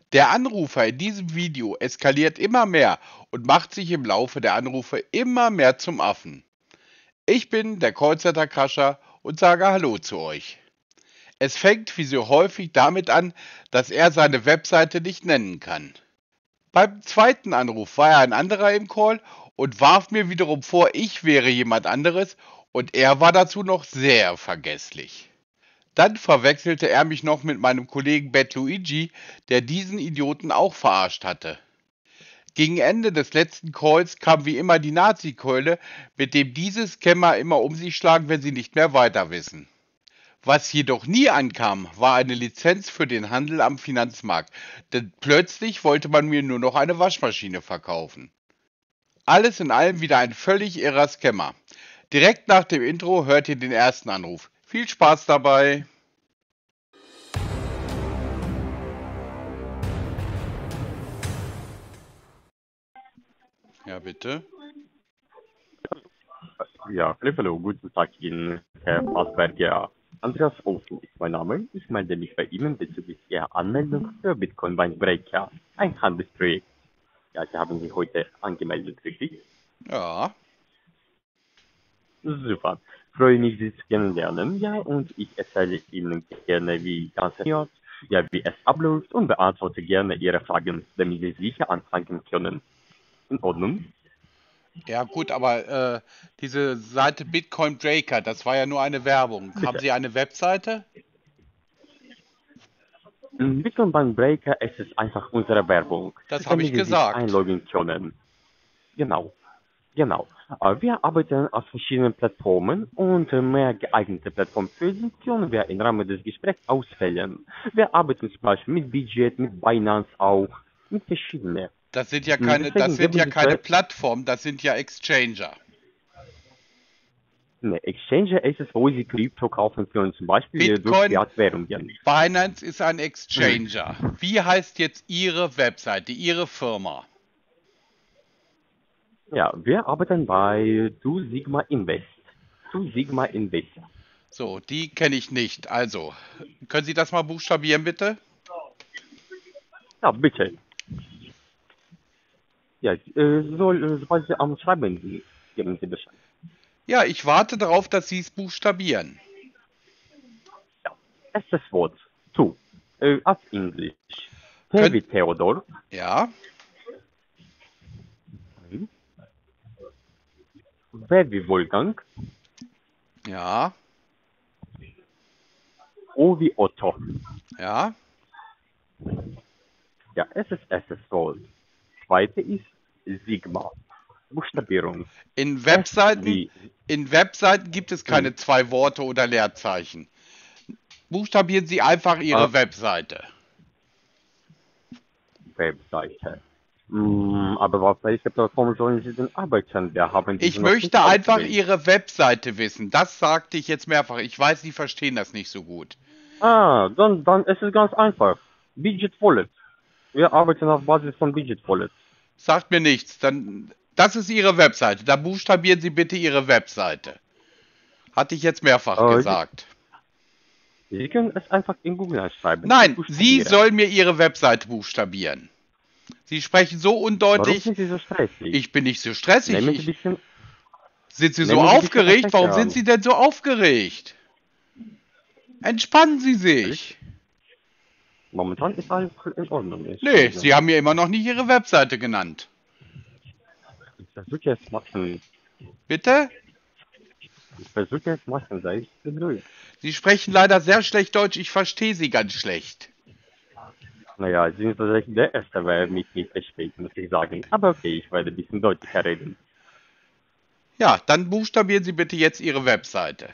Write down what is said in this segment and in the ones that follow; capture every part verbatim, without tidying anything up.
Der Anrufer in diesem Video eskaliert immer mehr und macht sich im Laufe der Anrufe immer mehr zum Affen. Ich bin der Callcenter-Crasher und sage Hallo zu euch. Es fängt wie so häufig damit an, dass er seine Webseite nicht nennen kann. Beim zweiten Anruf war er ein anderer im Call und warf mir wiederum vor, ich wäre jemand anderes und er war dazu noch sehr vergesslich. Dann verwechselte er mich noch mit meinem Kollegen Bad Luigi, der diesen Idioten auch verarscht hatte. Gegen Ende des letzten Calls kam wie immer die Nazi-Keule, mit dem diese Scammer immer um sich schlagen, wenn sie nicht mehr weiter wissen. Was jedoch nie ankam, war eine Lizenz für den Handel am Finanzmarkt, denn plötzlich wollte man mir nur noch eine Waschmaschine verkaufen. Alles in allem wieder ein völlig irrer Scammer. Direkt nach dem Intro hört ihr den ersten Anruf. Viel Spaß dabei! Ja, bitte. Ja, hallo, guten Tag Ihnen, Herr Fassberger. Andreas Olsen ist mein Name. Ich melde mich bei Ihnen bezüglich Ihrer Anmeldung für Bitcoin Bank Breaker, ein Handelsprojekt. Ja, Sie haben sich heute angemeldet, richtig? Ja. Super. Freue mich, Sie zu kennenlernen. Ja, und ich erzähle Ihnen gerne, wie das funktioniert, ja, wie es abläuft und beantworte gerne Ihre Fragen, damit Sie sicher anfangen können. In Ordnung? Ja gut, aber äh, diese Seite Bitcoin Breaker, das war ja nur eine Werbung. Bitte. Haben Sie eine Webseite? Im Bitcoin Bank Breaker es ist einfach unsere Werbung, Das habe damit ich Sie sich gesagt. einloggen können. Genau, genau. Äh, Wir arbeiten auf verschiedenen Plattformen und äh, mehr geeignete Plattformen für Sie können wir im Rahmen des Gesprächs auswählen. Wir arbeiten zum Beispiel mit Budget, mit Binance auch, mit verschiedenen. Das sind ja Mm, keine, Deswegen das sind geben ja Sie keine zuerst, Plattformen, das sind ja Exchanger. ne, Exchange ist es, wo Sie Krypto kaufen können, zum Beispiel äh, durch Bitcoin, Fiat-Währungen. Binance ist ein Hm. Exchanger. Wie heißt jetzt Ihre Webseite, Ihre Firma? Ja, wir arbeiten bei Two Sigma Invest. Two Sigma Invest. So, die kenne ich nicht. Also, können Sie das mal buchstabieren, bitte? Ja, bitte. Ja, äh, soll, äh, sobald Sie am Schreiben sind, geben Sie Bescheid. Ja, ich warte darauf, dass Sie es buchstabieren. Ja, erstes Wort. Two. Äh, auf Englisch. T Könnt, wie Theodor. ja, Mhm. W wie Wolfgang. ja, O wie Otto. ja. Ja, es ist erstes Wort. Zweite ist Sigma. Buchstabierung. In S Webseiten, wie in Webseiten gibt es hm, keine zwei Worte oder Leerzeichen. Buchstabieren Sie einfach äh, Ihre Webseite. Webseite. Mm, aber auf welcher Plattform sollen Sie denn arbeiten? Wir haben Ich diese noch nicht möchte einfach ausgewählt. Ihre Webseite wissen. Das sagte ich jetzt mehrfach. Ich weiß, Sie verstehen das nicht so gut. Ah, dann, dann ist es ganz einfach. Budget Wallet. Wir arbeiten auf Basis von Budget Wallet. Sagt mir nichts. Dann, das ist Ihre Webseite. Da buchstabieren Sie bitte Ihre Webseite. Hatte ich jetzt mehrfach Äh, Sie, gesagt. Sie können es einfach in Google einschreiben. Ich Nein, Sie buchstabiere. sollen mir Ihre Webseite buchstabieren. Sie sprechen so Warum undeutlich. sind Sie so stressig? Ich bin nicht so stressig. Nehmen Sie ein Ich, bisschen, sind Sie so nehmen Sie ein bisschen aufgeregt? Warum sind Respekt Sie denn so aufgeregt? Entspannen Sie an. sich. Momentan ist alles in Ordnung. Nee, Entschuldigung. Sie haben mir immer noch nicht Ihre Webseite genannt. Ich versuche es machen. Bitte? Ich versuche es machen, sei ich bemüht. Sie sprechen leider sehr schlecht Deutsch. Ich verstehe Sie ganz schlecht. Naja, Sie sind tatsächlich der Erste, der mich nicht versteht, muss ich sagen. Aber okay, ich werde ein bisschen deutlicher reden. Ja, dann buchstabieren Sie bitte jetzt Ihre Webseite.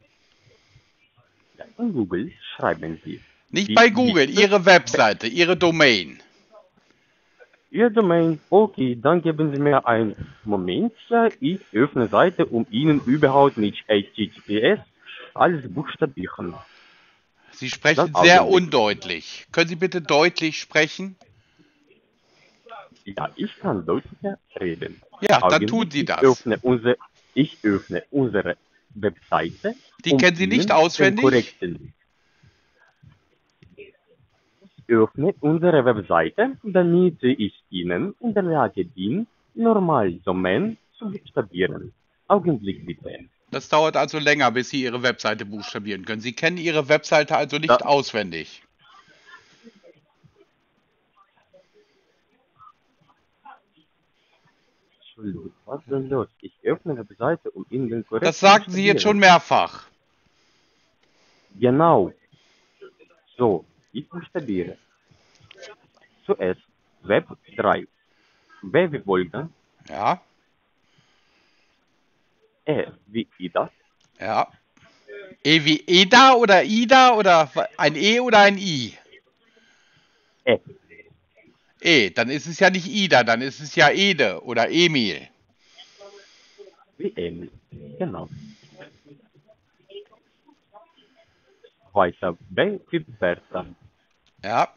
Ja, in Google schreiben Sie Nicht die bei Google, Wichtel. Ihre Webseite, Ihre Domain. Ihr Domain, okay, dann geben Sie mir einen Moment. Ja, ich öffne Seite, um Ihnen überhaupt mit H T T P S alles buchstabieren. Sie Dann sprechen sehr Augenblick. undeutlich. Können Sie bitte deutlich sprechen? Ja, ich kann deutlicher reden. Ja, dann tun Augenblick, Sie ich das. öffne unsere, ich öffne unsere Webseite, Die um kennen Sie nicht Ihnen den auswendig? korrekten. öffne unsere Webseite, damit ich Ihnen in der Lage bin, normal Domain zu buchstabieren. Augenblick bitte. Das dauert also länger, bis Sie Ihre Webseite buchstabieren können. Sie kennen Ihre Webseite also nicht Da, auswendig. Entschuldigung, was ist denn los? Ich öffne Webseite, um Ihnen den korrekt Das zu sagten Sie jetzt schon buchstabieren. mehrfach. Genau. So, ich buchstabiere. Zuerst Web drei. W wie Wolke, Ja, E wie Ida, ja. E wie Eda oder Ida oder ein E oder ein I? E E, dann ist es ja nicht Ida, dann ist es ja Ede oder Emil. wie Emil. Genau. Weiter B wie Bertha. Ja,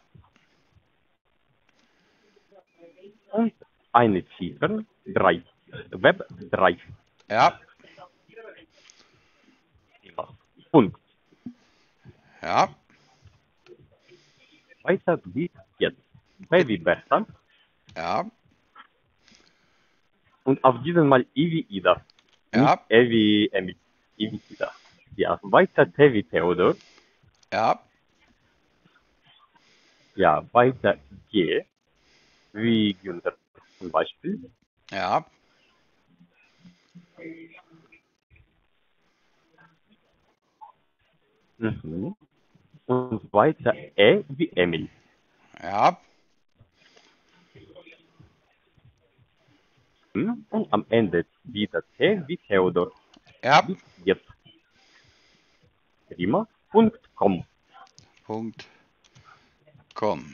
Und eine Ziffer drei. Web drei. ja, Punkt. ja. Weiter wie jetzt. B wie Bertha. Ja, Und auf diesen Mal I wie Ida. Nicht ja, E wie Emil. I wie Ida. Ja, weiter T wie Theodor. ja, Ja, weiter G wie Günther zum Beispiel. ja. Mhm. Und weiter E wie Emil. Ja, Mhm. Und am Ende wieder T wie Theodor. ja. Bis jetzt. Prima. Punkt com. Punkt. Com.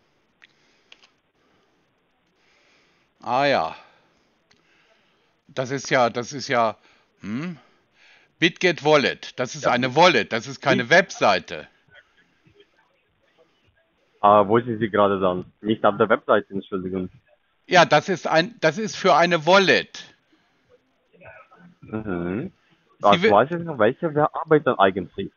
Ah ja. Das ist ja, das ist ja, hm? BitGet Wallet. Das ist Ja, eine Wallet, das ist wie, keine Webseite. äh, wo sind Sie gerade dann? Nicht auf der Webseite, Entschuldigung. Ja, das ist ein, das ist für eine Wallet. Mhm. Sie Das will, weiß ich noch, welche wir arbeiten eigentlich.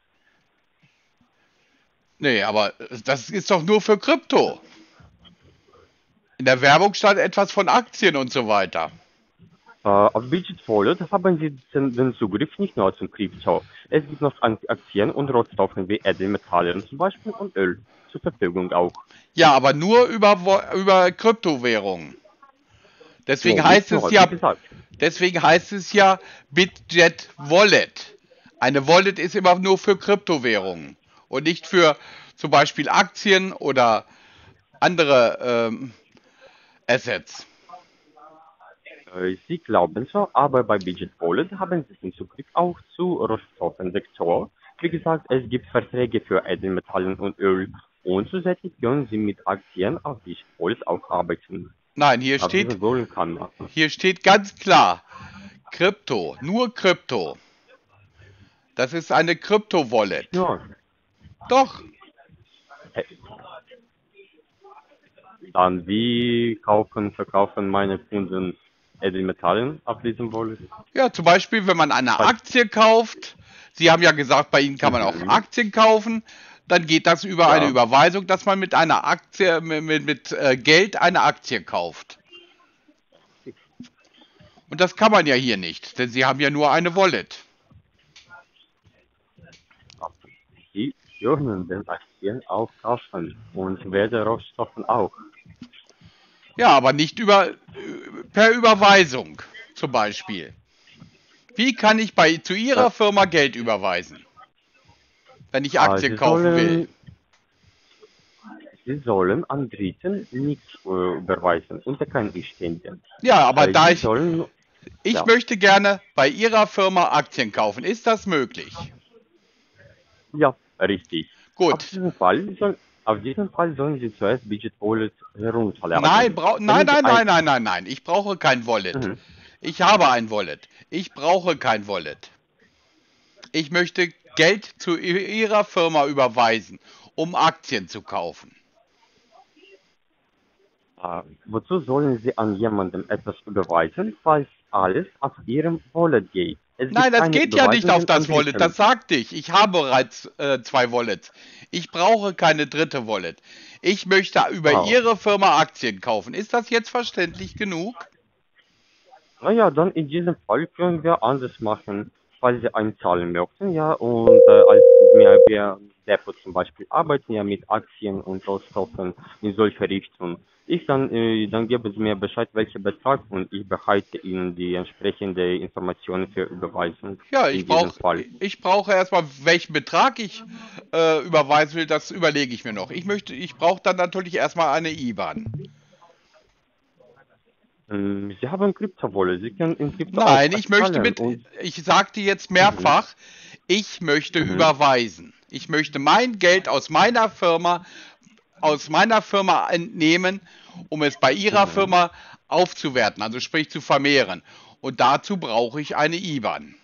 nee, aber das ist doch nur für Krypto. In der Werbung stand etwas von Aktien und so weiter. Äh, auf Digit Wallet haben Sie den, den Zugriff nicht nur zum Krypto. Es gibt noch An- Aktien und Rohstoffe wie Edelmetalle zum Beispiel und Öl zur Verfügung auch. Ja, aber nur über, Wo- über Kryptowährungen. Deswegen No, nicht heißt es nur, wie ja, gesagt. deswegen heißt es ja BitGet Wallet. Eine Wallet ist immer nur für Kryptowährungen und nicht für zum Beispiel Aktien oder andere ähm, Assets. Äh, Sie glauben so, aber bei Digit Wallet haben Sie den Zugriff auch zu Rohstoffensektor. Wie gesagt, es gibt Verträge für Edelmetallen und Öl und zusätzlich können Sie mit Aktien auf Digit Wallet auch arbeiten. Nein, hier Auf steht, diesen Säulen kann man. hier steht ganz klar Krypto, nur Krypto. Das ist eine Nicht Krypto-Wallet. nur. Doch. Äh, Dann wie kaufen, verkaufen meine Kunden Edelmetallen auf diesem Wallet? Ja, zum Beispiel, wenn man eine Weil- Aktie kauft. Sie haben ja gesagt, bei Ihnen kann man auch Mhm. Aktien kaufen. Dann geht das über eine Ja, Überweisung, dass man mit einer Aktie, mit, mit, mit äh, Geld eine Aktie kauft. Und das kann man ja hier nicht, denn Sie haben ja nur eine Wallet. die dürfen den Aktien auch kaufen und werde Rohstoffen auch. Ja, aber nicht über, per Überweisung zum Beispiel. Wie kann ich bei, zu Äh, Ihrer Firma Geld überweisen, wenn ich äh, Aktien Sie kaufen will? sollen, Sie sollen an Dritten nichts äh, überweisen, unter keinen Umständen. Ja, aber Äh, da Sie ich, sollen, ich ja, möchte gerne bei Ihrer Firma Aktien kaufen. Ist das möglich? ja, richtig. Auf Gut. diesen Fall soll, auf diesen Fall sollen Sie zuerst Digit Wallet Nein, herunterladen. brau nein, Wenn Sie nein, ein, nein, nein, nein, nein. Ich brauche kein Wallet. mhm. Ich habe ein Wallet. Ich brauche kein Wallet. Ich möchte Geld zu Ihrer Firma überweisen, um Aktien zu kaufen. Äh, wozu sollen Sie an jemanden etwas überweisen, falls alles auf Ihrem Wallet geht? Es Nein, gibt das keine geht ja nicht auf Überweisungen an das Wallet. Das Dritten. sagte ich. Ich habe bereits äh, zwei Wallets. Ich brauche keine dritte Wallet. Ich möchte über Wow. Ihre Firma Aktien kaufen. Ist das jetzt verständlich genug? Naja, dann in diesem Fall können wir anders machen, falls Sie einzahlen möchten, ja, und äh, als wir, wir Depot zum Beispiel arbeiten ja mit Aktien und Rohstoffen in solcher Richtung. Ich dann, äh, dann geben Sie mir Bescheid, welcher Betrag und ich behalte Ihnen die entsprechende Informationen für Überweisung Ja, in ich diesem brauche Fall. ich brauche erstmal, welchen Betrag ich äh, überweisen will, das überlege ich mir noch. Ich möchte, ich brauche dann natürlich erstmal eine I B A N. Ähm, Sie haben Kryptowolle, Sie können in Krypto auch Nein, ich möchte zahlen mit, und ich sagte jetzt mhm, mehrfach, ich möchte mhm, überweisen. Ich möchte mein Geld aus meiner Firma, aus meiner Firma entnehmen, um es bei Ihrer mhm. Firma aufzuwerten, also sprich zu vermehren. Und dazu brauche ich eine I B A N.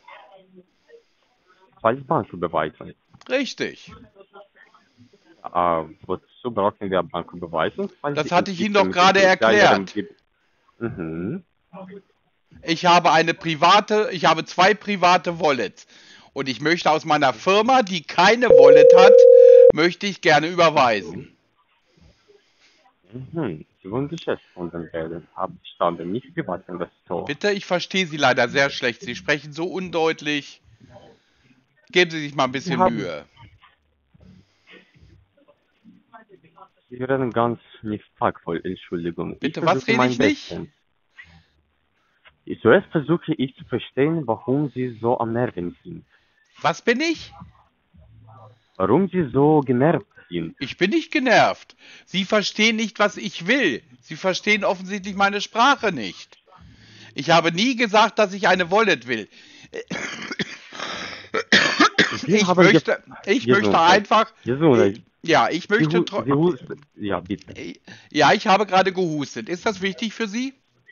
Als Banküberweisung. Richtig. Äh, wozu brauchen wir Banküberweisung? Falls Sie Das in hatte ich Ihnen Krypto doch mit gerade kleineren erklärt. gibt. Mhm. Ich habe eine private, ich habe zwei private Wallets. Und ich möchte aus meiner Firma, die keine Wallet hat, möchte ich gerne überweisen. Mhm. Sie wollen Geschäftskunden werden. Haben verstanden, nicht Privatinvestor. Bitte, ich verstehe Sie leider sehr schlecht. Sie sprechen so undeutlich. Geben Sie sich mal ein Sie bisschen haben, Mühe. Sie werden ganz nicht taktvoll, Entschuldigung. Ich Bitte, was versuche rede mein ich nicht? Bestes. Zuerst versuche ich zu verstehen, warum Sie so am Nerven sind. Was bin ich? Warum Sie so genervt sind. Ich bin nicht genervt. Sie verstehen nicht, was ich will. Sie verstehen offensichtlich meine Sprache nicht. Ich habe nie gesagt, dass ich eine Wallet will. Sie Ich haben ge möchte, ich möchte Gesundheit. einfach, äh, Gesundheit. ja, ich Sie, möchte, hu tro- Sie husten. Ja, bitte. äh, ja, ich habe gerade gehustet. Ist das wichtig für Sie?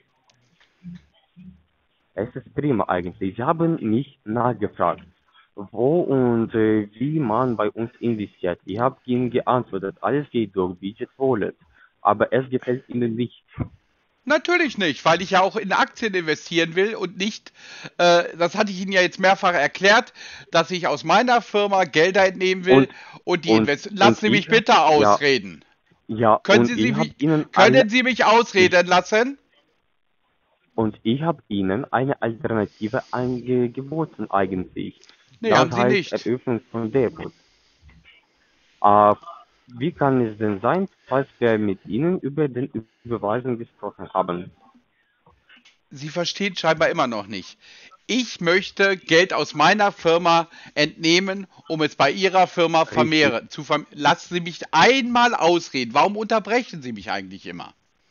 Es ist prima eigentlich. Sie haben nicht nachgefragt, wo und äh, wie man bei uns investiert. Ich habe Ihnen geantwortet, alles geht durch Budget Wallet. Aber es gefällt Ihnen nicht. Natürlich nicht, weil ich ja auch in Aktien investieren will und nicht, äh, das hatte ich Ihnen ja jetzt mehrfach erklärt, dass ich aus meiner Firma Gelder entnehmen will Und, und die und, investieren. Lassen und Sie mich ich habe, bitte ja, ausreden. ja, Können und Sie, ich sie habe mich, Ihnen eine, können Sie mich ich, ausreden lassen? und ich habe Ihnen eine Alternative angeboten eigentlich. Nee, Das haben Sie heißt nicht. Eröffnung von Depot. Äh, wie kann es denn sein, falls wir mit Ihnen über den Überweisung gesprochen haben? Sie verstehen scheinbar immer noch nicht. Ich möchte Geld aus meiner Firma entnehmen, um es bei Ihrer Firma Richtig. vermehren. Zu verm Lassen Sie mich einmal ausreden. Warum unterbrechen Sie mich eigentlich immer?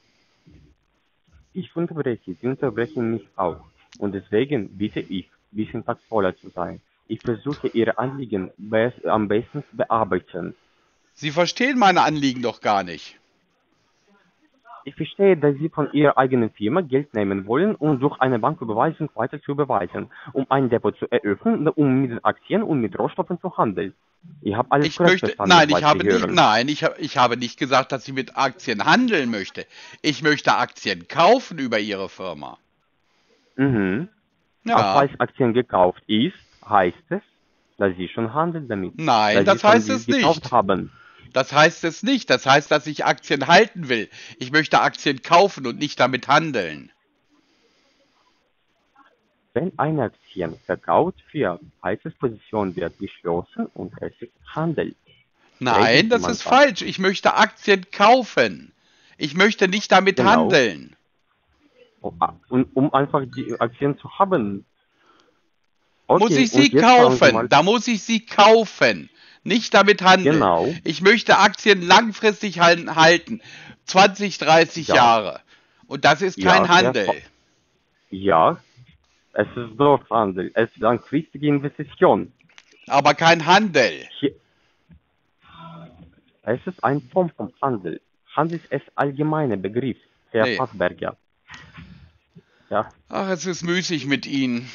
Ich unterbreche, Sie unterbrechen mich auch. Und deswegen bitte ich, ein bisschen taktvoller zu sein. Ich versuche Ihre Anliegen bes am besten zu bearbeiten. Sie verstehen meine Anliegen doch gar nicht. Ich verstehe, dass Sie von Ihrer eigenen Firma Geld nehmen wollen, um durch eine Banküberweisung weiter zu überweisen, um ein Depot zu eröffnen, um mit den Aktien und mit Rohstoffen zu handeln. Ich habe alles Ich korrekt möchte, verstanden, nein, ich soweit Sie habe nicht, hören. nein, ich, hab- ich habe nicht gesagt, dass ich mit Aktien handeln möchte. Ich möchte Aktien kaufen über Ihre Firma. Mhm. Aber Ja, falls Aktien gekauft ist, heißt es, dass Sie schon handeln damit, nein, dass Sie das schon heißt dies es gekauft nicht. haben. Das heißt es nicht. Das heißt, dass ich Aktien halten will. Ich möchte Aktien kaufen und nicht damit handeln. Wenn eine Aktie verkauft wird, heißt es, Position wird geschlossen und es ist Handel. Reden Nein, Sie das mal ist was. falsch. Ich möchte Aktien kaufen. Ich möchte nicht damit Genau. handeln. Um, ah, und um einfach die Aktien zu haben. Muss Okay, ich und sie jetzt sagen Sie kaufen? mal, Da muss ich sie kaufen. Nicht damit handeln. genau, Ich möchte Aktien langfristig hal- halten. zwanzig, dreißig ja, Jahre. Und das ist kein ja, sehr, fa- Handel. ja, es ist doch Handel, es ist langfristige Investition. Aber kein Handel. Hier, es ist eine Form von Handel. Handel ist allgemeiner Begriff, Herr Nee. Fassberger. Ja, Ach, es ist müßig mit Ihnen.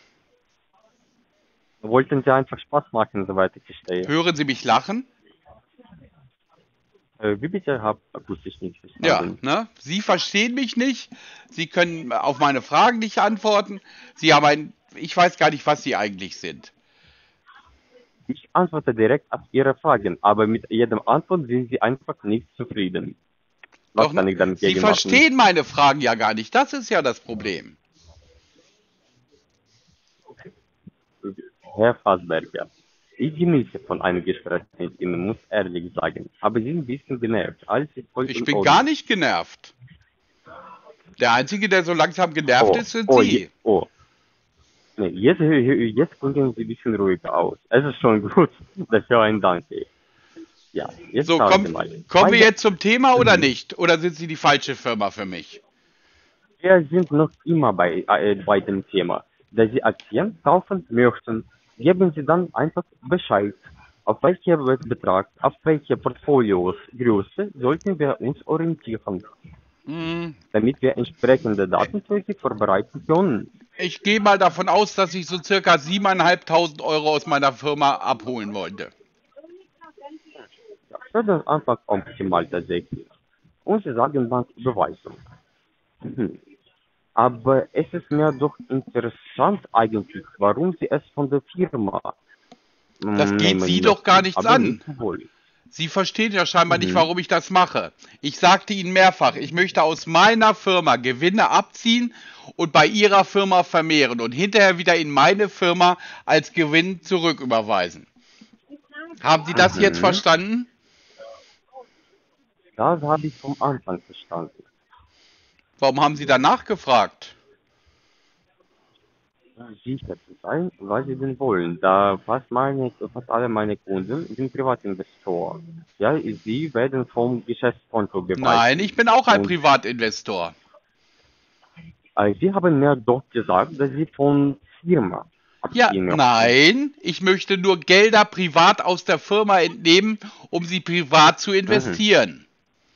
wollten Sie einfach Spaß machen, soweit ich verstehe. Hören Sie mich lachen? Äh, wie bitte, habe akustisch nicht Ja, verstanden. ne? Sie verstehen mich nicht. Sie können auf meine Fragen nicht antworten. Sie haben ein, ich weiß gar nicht, was Sie eigentlich sind. Ich antworte direkt auf Ihre Fragen, aber mit jedem Antwort sind Sie einfach nicht zufrieden. Was Doch, kann ich damit Sie gegen machen? verstehen meine Fragen ja gar nicht. Das ist ja das Problem. Herr Fassberger, ich genieße von einem Gespräch mit Ihnen, muss ehrlich sagen, aber Sie sind ein bisschen genervt. Alles ist voll Ich in bin gar Ordnung. nicht genervt. Der Einzige, der so langsam genervt Oh, ist, sind oh, je, Sie. oh. Nee, jetzt, jetzt gucken Sie ein bisschen ruhiger aus. Es ist schon gut. Dafür ein Danke. Ja, jetzt So, sagen Sie komm, mal. kommen wir Beide, jetzt zum Thema oder mhm. nicht? Oder sind Sie die falsche Firma für mich? Wir sind noch immer bei, äh, bei dem Thema. Da Sie Aktien kaufen möchten, geben Sie dann einfach Bescheid. Auf welchen Betrag, auf welche Portfolios-Größe sollten wir uns orientieren, Hm, damit wir entsprechende Daten für Sie vorbereiten können. ich gehe mal davon aus, dass ich so circa siebeneinhalbtausend Euro aus meiner Firma abholen wollte. Ja, das ist einfach optimal tatsächlich. Und Sie sagen Banküberweisung. Mhm. Aber es ist mir doch interessant eigentlich, warum Sie es von der Firma Das mm, geht Sie nehmen doch gar möchten, nichts aber nicht an. wohl. Sie verstehen ja scheinbar nicht, Mhm. warum ich das mache. Ich sagte Ihnen mehrfach, ich möchte aus meiner Firma Gewinne abziehen und bei Ihrer Firma vermehren und hinterher wieder in meine Firma als Gewinn zurücküberweisen. Haben Sie das jetzt Mhm. verstanden? Das habe ich vom Anfang verstanden. Warum haben Sie danach gefragt? Ja, sicher zu sein, was sie denn wollen. Da fast meine, fast alle meine Kunden sind Privatinvestoren. Ja, sie werden vom Geschäftskonto Nein, beweisen. ich bin auch ein Und Privatinvestor. äh, sie haben mir doch gesagt, dass sie von Firma Ja, abziehen möchten. nein, ich möchte nur Gelder privat aus der Firma entnehmen, um sie privat zu Mhm. investieren.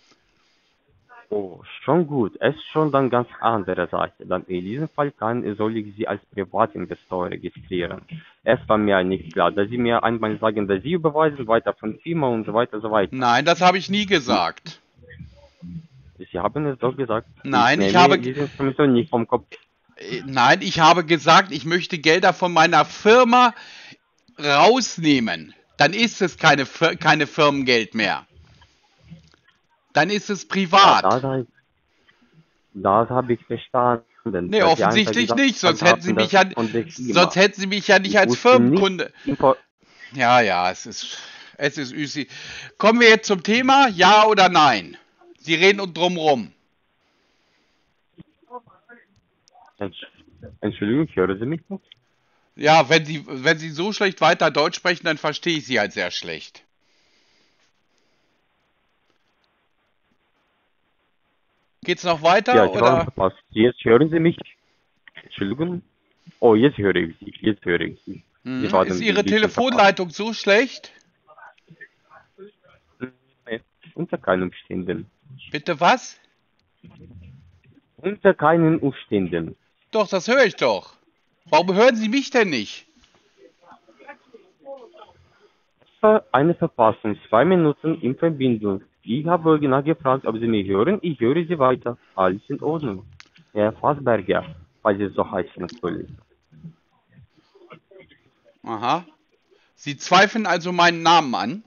Oh, schon gut. Es ist schon dann ganz andere Sache. Dann in diesem Fall kann, soll ich Sie als Privatinvestor registrieren. Es war mir nicht klar, dass Sie mir einmal sagen, dass Sie überweisen, weiter von Firma und so weiter und so weiter. Nein, das habe ich nie Sie, gesagt. Sie haben es doch gesagt. Ich Nein, ich nehme habe, diese Information nicht vom Kopf. äh, nein, ich habe gesagt, ich möchte Gelder von meiner Firma rausnehmen. Dann ist es keine, keine Firmengeld mehr. Dann ist es Ja, das, privat. das habe ich verstanden, Nee, dass Sie einfach offensichtlich gesagt nicht, sonst hätten sie haben, mich das ja, ist von der sonst Firma. hätten sie mich ja nicht Ich als wusste nicht, Firmenkunde. Info Ja, ja, es ist, es ist üsi. Kommen wir jetzt zum Thema, ja oder nein? Sie reden und drumrum. Entsch- Entschuldigung, hören Sie mich noch? Ja, wenn Sie, wenn Sie so schlecht weiter Deutsch sprechen, dann verstehe ich Sie halt sehr schlecht. Geht's noch Ja, weiter ich war oder? verpasst. Jetzt hören Sie mich. Entschuldigung. Oh, jetzt höre ich Sie. Jetzt höre ich Sie. Sie Hm, ist waren ein Ihre bisschen verpasst. Telefonleitung so schlecht? Nee, unter keinen Umständen. Bitte was? Unter keinen Umständen. Doch, das höre ich doch. Warum hören Sie mich denn nicht? Es war eine Verpassung. Zwei Minuten in Verbindung. Ich habe original gefragt, ob Sie mich hören. Ich höre Sie weiter. Alles in Ordnung. Herr Fassberger, falls es so heißt natürlich. Aha. Sie zweifeln also meinen Namen an?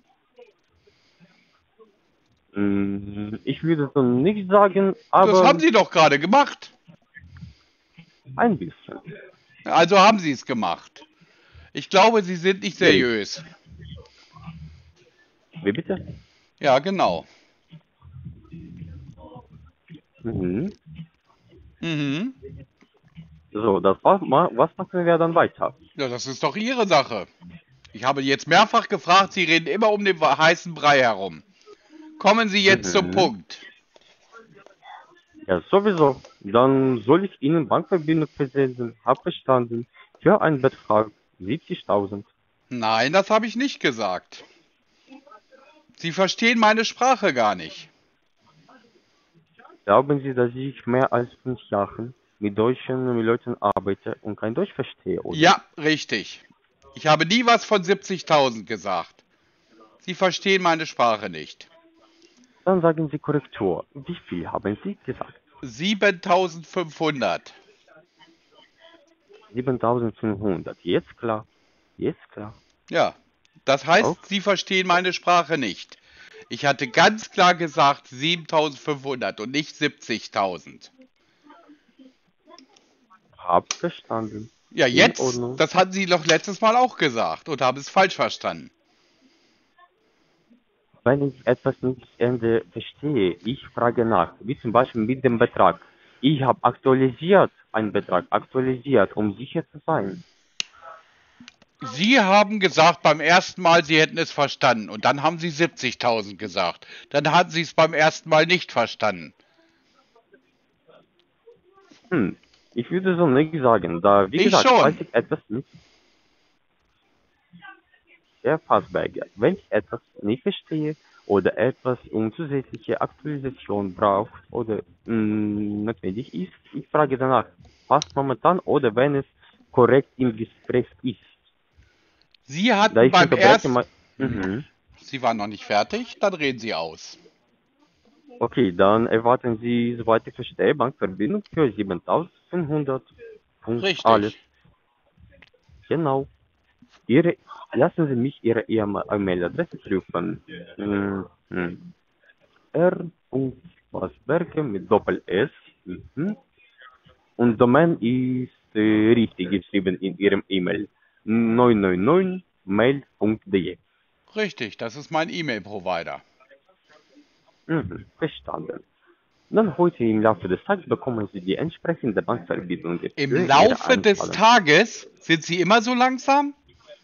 Mm, Ich würde so nicht sagen, Das haben aber Sie doch gerade gemacht. ein bisschen. Also haben Sie es gemacht. Ich glaube, Sie sind nicht Ja, ich. seriös. Wie bitte? Ja, genau. Mhm. Mhm. So, das war, ma- was machen wir dann weiter? Ja, das ist doch Ihre Sache. Ich habe jetzt mehrfach gefragt, Sie reden immer um den heißen Brei herum. Kommen Sie jetzt zum Mhm. Punkt. Ja, sowieso. Dann soll ich Ihnen Bankverbindung versenden. Hab verstanden. Für einen Betrag siebzigtausend. Nein, das habe ich nicht gesagt. Sie verstehen meine Sprache gar nicht. Glauben Sie, dass ich mehr als fünf Jahre mit deutschen Leuten arbeite und kein Deutsch verstehe, oder? Ja, richtig. Ich habe nie was von siebzigtausend gesagt. Sie verstehen meine Sprache nicht. Dann sagen Sie Korrektur. Wie viel haben Sie gesagt? siebentausendfünfhundert. siebentausendfünfhundert. Jetzt klar. Jetzt klar. Ja. Das Auch heißt, Sie verstehen meine Sprache nicht. Ich hatte ganz klar gesagt siebentausendfünfhundert und nicht siebzigtausend. hab verstanden. Ja, In jetzt, Ordnung. das hatten Sie doch letztes Mal auch gesagt und haben es falsch verstanden. Wenn ich etwas nicht zu Ende verstehe, ich frage nach, wie zum Beispiel mit dem Betrag. Ich habe aktualisiert einen Betrag, aktualisiert, um sicher zu sein. Sie haben gesagt beim ersten Mal, Sie hätten es verstanden und dann haben Sie siebzigtausend gesagt. Dann hatten Sie es beim ersten Mal nicht verstanden. Hm, ich würde so nicht sagen, da, wie Ich gesagt, falls schon. ich etwas nicht, Herr Fassberger, wenn ich etwas nicht verstehe oder etwas um zusätzliche Aktualisation braucht oder mh, notwendig ist, ich frage danach, passt momentan oder wenn es korrekt im Gespräch ist. Sie Da hatten ich beim unterbreche ersten... mal. Mhm. Sie waren noch nicht fertig, dann reden Sie aus. Okay, dann erwarten Sie, soweit ich verstehe, Bankverbindung für siebentausendfünfhundert. Punkt, alles. Richtig. Genau. Ihre, lassen Sie mich Ihre E-Mail-Adresse prüfen. Mhm. R. Fassberger mit Doppel-S. Mhm. Und Domain ist äh, richtig geschrieben in Ihrem E-Mail. neun neun neun mail punkt de. Richtig, das ist mein E-Mail-Provider. Mhm. Verstanden. Dann heute im Laufe des Tages bekommen Sie die entsprechende Bankverbindung Im für Ihre Laufe des Einzahlung. Tages sind Sie immer so langsam?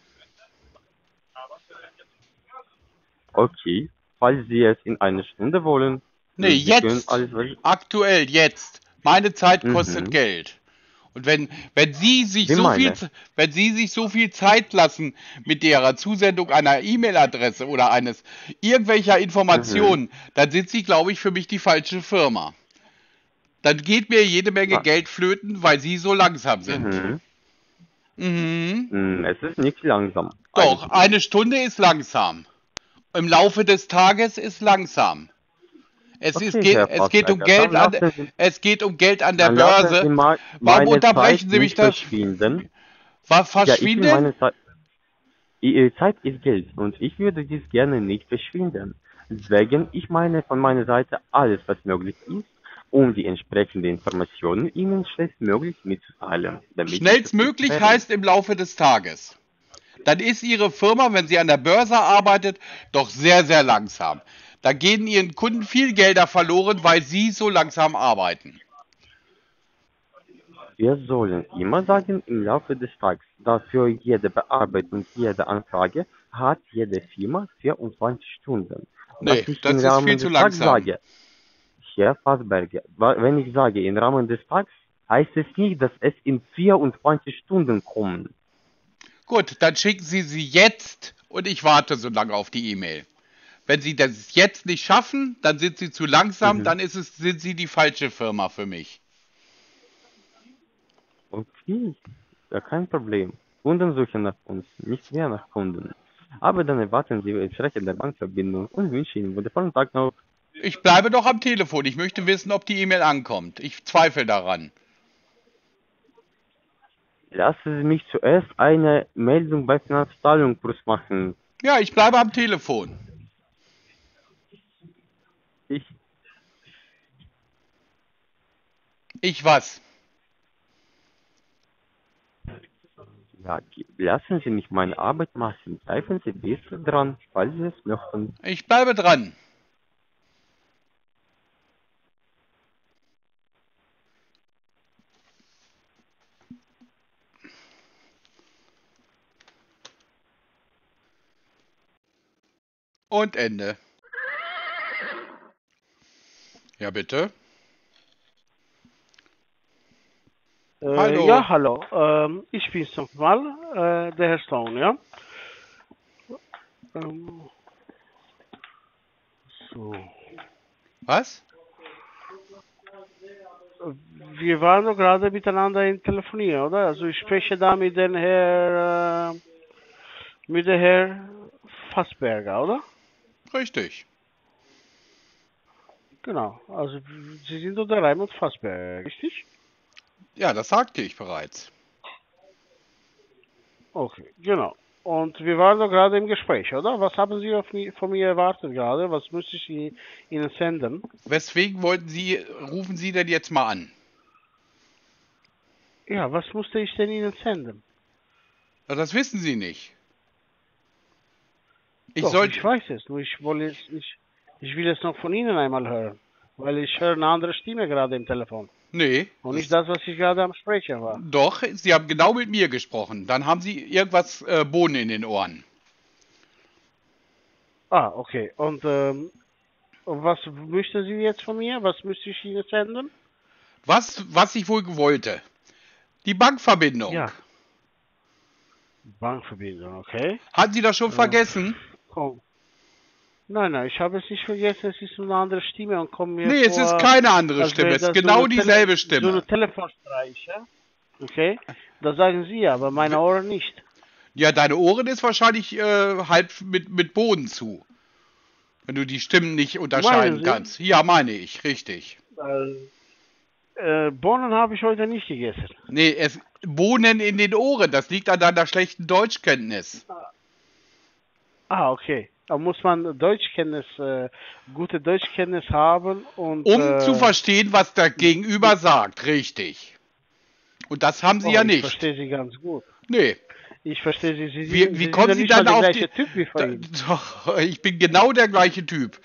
Okay, falls Sie es in einer Stunde wollen, Nee, Sie können jetzt. alles. wel- Aktuell, jetzt. Meine Zeit kostet Mhm. Geld. Und wenn, wenn Sie sich Wie so viel, meine? wenn Sie sich so viel Zeit lassen mit der Zusendung einer E-Mail-Adresse oder eines irgendwelcher Mhm. Informationen, dann sind Sie, glaube ich, für mich die falsche Firma. Dann geht mir jede Menge Na, Geld flöten, weil Sie so langsam sind. mhm. Mhm. Mm, Es ist nicht langsam, Doch, eigentlich. eine Stunde ist langsam. Im Laufe des Tages ist langsam. Es, ist, Okay, Herr es geht um Fassberger, Geld dann an, lassen Sie, es geht um Geld an der dann lassen Sie Börse. mal Warum meine Zeit unterbrechen Sie mich nicht da? verschwinden. Was Ja, ich will verschwinden? meine Zeit. Ihre Zeit ist Geld und ich würde dies gerne nicht verschwinden. Deswegen, ich meine von meiner Seite alles, was möglich ist, um die entsprechenden Informationen Ihnen schnellstmöglich mitzuteilen, damit Sie zufrieden Schnellstmöglich wären. heißt im Laufe des Tages. Dann ist Ihre Firma, wenn sie an der Börse arbeitet, doch sehr, sehr langsam. Da gehen Ihren Kunden viel Gelder verloren, weil Sie so langsam arbeiten. Wir sollen immer sagen, im Laufe des Tages, da für jede Bearbeitung, jede Anfrage hat jede Firma vierundzwanzig Stunden. Was Nee, ich im das ist viel Rahmen zu des Tages langsam. sage, Herr Fassberger, wa- wenn ich sage im Rahmen des Tages, heißt es nicht, dass es in vierundzwanzig Stunden kommt. Gut, dann schicken Sie sie jetzt und ich warte so lange auf die E-Mail. Wenn Sie das jetzt nicht schaffen, dann sind Sie zu langsam, Mhm. dann ist es, sind Sie die falsche Firma für mich. Okay, ja, kein Problem. Kunden suchen nach uns, nicht wir nach Kunden. Aber dann erwarten Sie entsprechende Bankverbindung und wünsche Ihnen einen wundervollen Tag noch. Ich bleibe doch am Telefon. Ich möchte wissen, ob die E-Mail ankommt. Ich zweifle daran. Lassen Sie mich zuerst eine Meldung bei Finanzzahlungskurs machen. Ja, ich bleibe am Telefon. Ich, Ich was? ja, lassen Sie mich meine Arbeit machen. Bleiben Sie besser dran, falls Sie es möchten. Ich bleibe dran. Und Ende. Ja, bitte. Äh, Hallo. ja, hallo. Ähm, ich bin's nochmal, äh, der Herr Stone, ja? Ähm, so. Was? Wir waren doch gerade miteinander in Telefonieren, oder? Also ich spreche da mit dem Herr, äh, mit dem Herr Fassberger, oder? Richtig. Genau. Also Sie sind doch der Raimund Fassberger, richtig? Ja, das sagte ich bereits. Okay, genau. und wir waren doch gerade im Gespräch, oder? Was haben Sie auf mi- von mir erwartet gerade? Was müsste ich I- Ihnen senden? Weswegen wollten Sie, rufen Sie denn jetzt mal an? Ja, was musste ich denn Ihnen senden? Na, das wissen Sie nicht. Ich Doch, soll, ich weiß es, nur ich, wollte es, ich, ich will es noch von Ihnen einmal hören. Weil ich höre eine andere Stimme gerade im Telefon. nee, Und nicht das, was ich gerade am Sprechen war. doch, Sie haben genau mit mir gesprochen. Dann haben Sie irgendwas äh, Bohnen in den Ohren. Ah, okay. Und ähm, und was möchten Sie jetzt von mir? Was müsste ich Ihnen senden? Was, was ich wohl wollte. Die Bankverbindung. Ja. Bankverbindung, okay. Hatten Sie das schon Äh, vergessen? Komm. Nein, nein, ich habe es nicht vergessen. Es ist nur eine andere Stimme und kommt mir Nee, es vor, ist keine andere als Stimme. wäre Es ist das so genau eine Tele- dieselbe So Stimme. eine Telefonstreich, ja? Okay. Das sagen Sie, aber meine Ohren nicht. Ja, deine Ohren ist wahrscheinlich äh, halb mit, mit Boden zu. Wenn du die Stimmen nicht unterscheiden Sie? kannst. Ja, meine ich, richtig. Äh, Bohnen habe ich heute nicht gegessen. Nee, es Bohnen in den Ohren, das liegt an deiner schlechten Deutschkenntnis. Ah, okay. Da muss man Deutschkenntnis, äh, gute Deutschkenntnis haben und Um äh, zu verstehen, was der Gegenüber sagt, richtig. Und das haben sie oh, ja ich nicht. verstehe Sie ganz gut. Nee. Ich verstehe Sie. Sie, Wie, sind, wie Sie kommen sind Sie nicht mal dann der auf gleiche die... Typ wie Da, vorhin. doch, ich bin genau der gleiche Typ.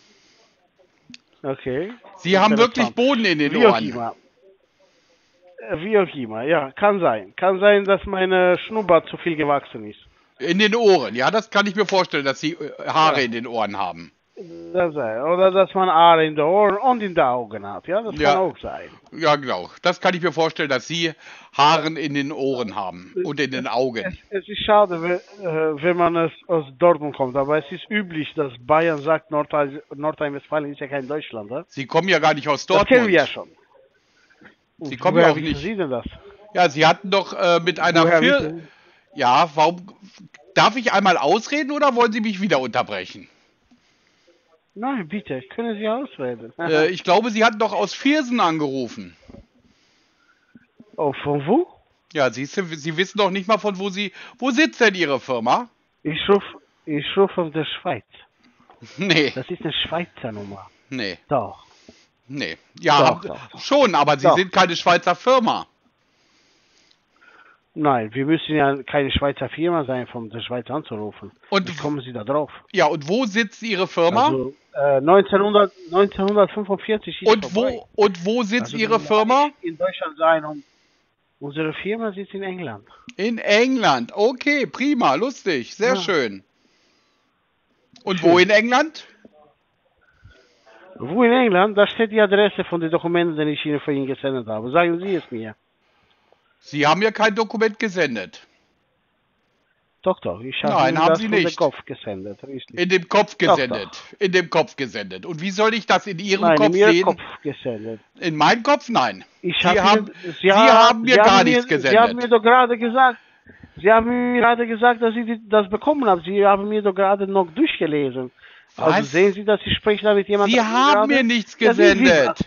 Okay. Sie haben wirklich Interessant. Boden in den Wie auch Ohren. immer. Äh, Wie auch immer, ja, kann sein. Kann sein, dass meine Schnurrbart zu viel gewachsen ist. In den Ohren, ja, das kann ich mir vorstellen, dass Sie äh, Haare Ja. in den Ohren haben. Das sei. Oder dass man Haare in den Ohren und in den Augen hat, ja, das Ja. kann auch sein. Ja, genau. Das kann ich mir vorstellen, dass Sie Haaren in den Ohren haben und in den Es, Augen. es ist schade, wenn, äh, wenn man es aus Dortmund kommt, aber es ist üblich, dass Bayern sagt, Nordrhein- Nordrhein-Westfalen ist ja kein Deutschland. Ja? Sie kommen ja gar nicht aus Das kennen wir ja Dortmund. schon. Und Sie kommen woher ja auch wissen nicht. Sie denn das? Ja, Sie hatten doch äh, mit einer Woher Fir wissen Ja, warum... Darf ich einmal ausreden oder wollen Sie mich wieder unterbrechen? Nein, bitte, können Sie ausreden. Äh, ich glaube, Sie hatten doch aus Viersen angerufen. Oh, von wo? Ja, siehst du, Sie wissen doch nicht mal von wo Sie... Wo sitzt denn Ihre Firma? Ich rufe ich ruf aus der Schweiz. Nee, Das ist eine Schweizer Nummer. nee, Doch. nee. Ja, Doch, haben- doch, doch. schon, aber Sie Doch. sind keine Schweizer Firma. Nein, wir müssen ja keine Schweizer Firma sein, von der Schweiz anzurufen. Und Wie kommen Sie da drauf? Ja, und wo sitzt Ihre Firma? Also, äh, neunzehnhundert, neunzehnhundertfünfundvierzig ist und vorbei. wo und wo sitzt Also, Ihre wir müssen Firma? nicht in Deutschland sein und unsere Firma sitzt in England. In England. Okay, prima, lustig, sehr Ja. schön. Und Schön. wo in England? Wo in England? Da steht die Adresse von den Dokumenten, die ich Ihnen für ihn gesendet habe. Sagen Sie es mir. Sie haben mir kein Dokument gesendet. Doch, doch. Ich habe Nein, Ihnen haben das Sie von der nicht. Kopf gesendet. Richtig. In dem Kopf Doch, gesendet. In dem Kopf gesendet. Und wie soll ich das in Ihrem Nein, Kopf in Ihren sehen? Kopf gesendet. In meinem Kopf? Nein. Ich Sie hab haben, Ihnen, Sie haben mir Sie gar haben nichts mir, Sie haben mir gesendet. doch gerade gesagt, Sie haben mir gerade gesagt, dass Sie die- das bekommen haben. Sie haben mir doch gerade noch durchgelesen. Also Was? sehen Sie, dass ich spreche da mit jemandem Sie haben gerade? mir nichts Ja, Sie- Sie- gesendet.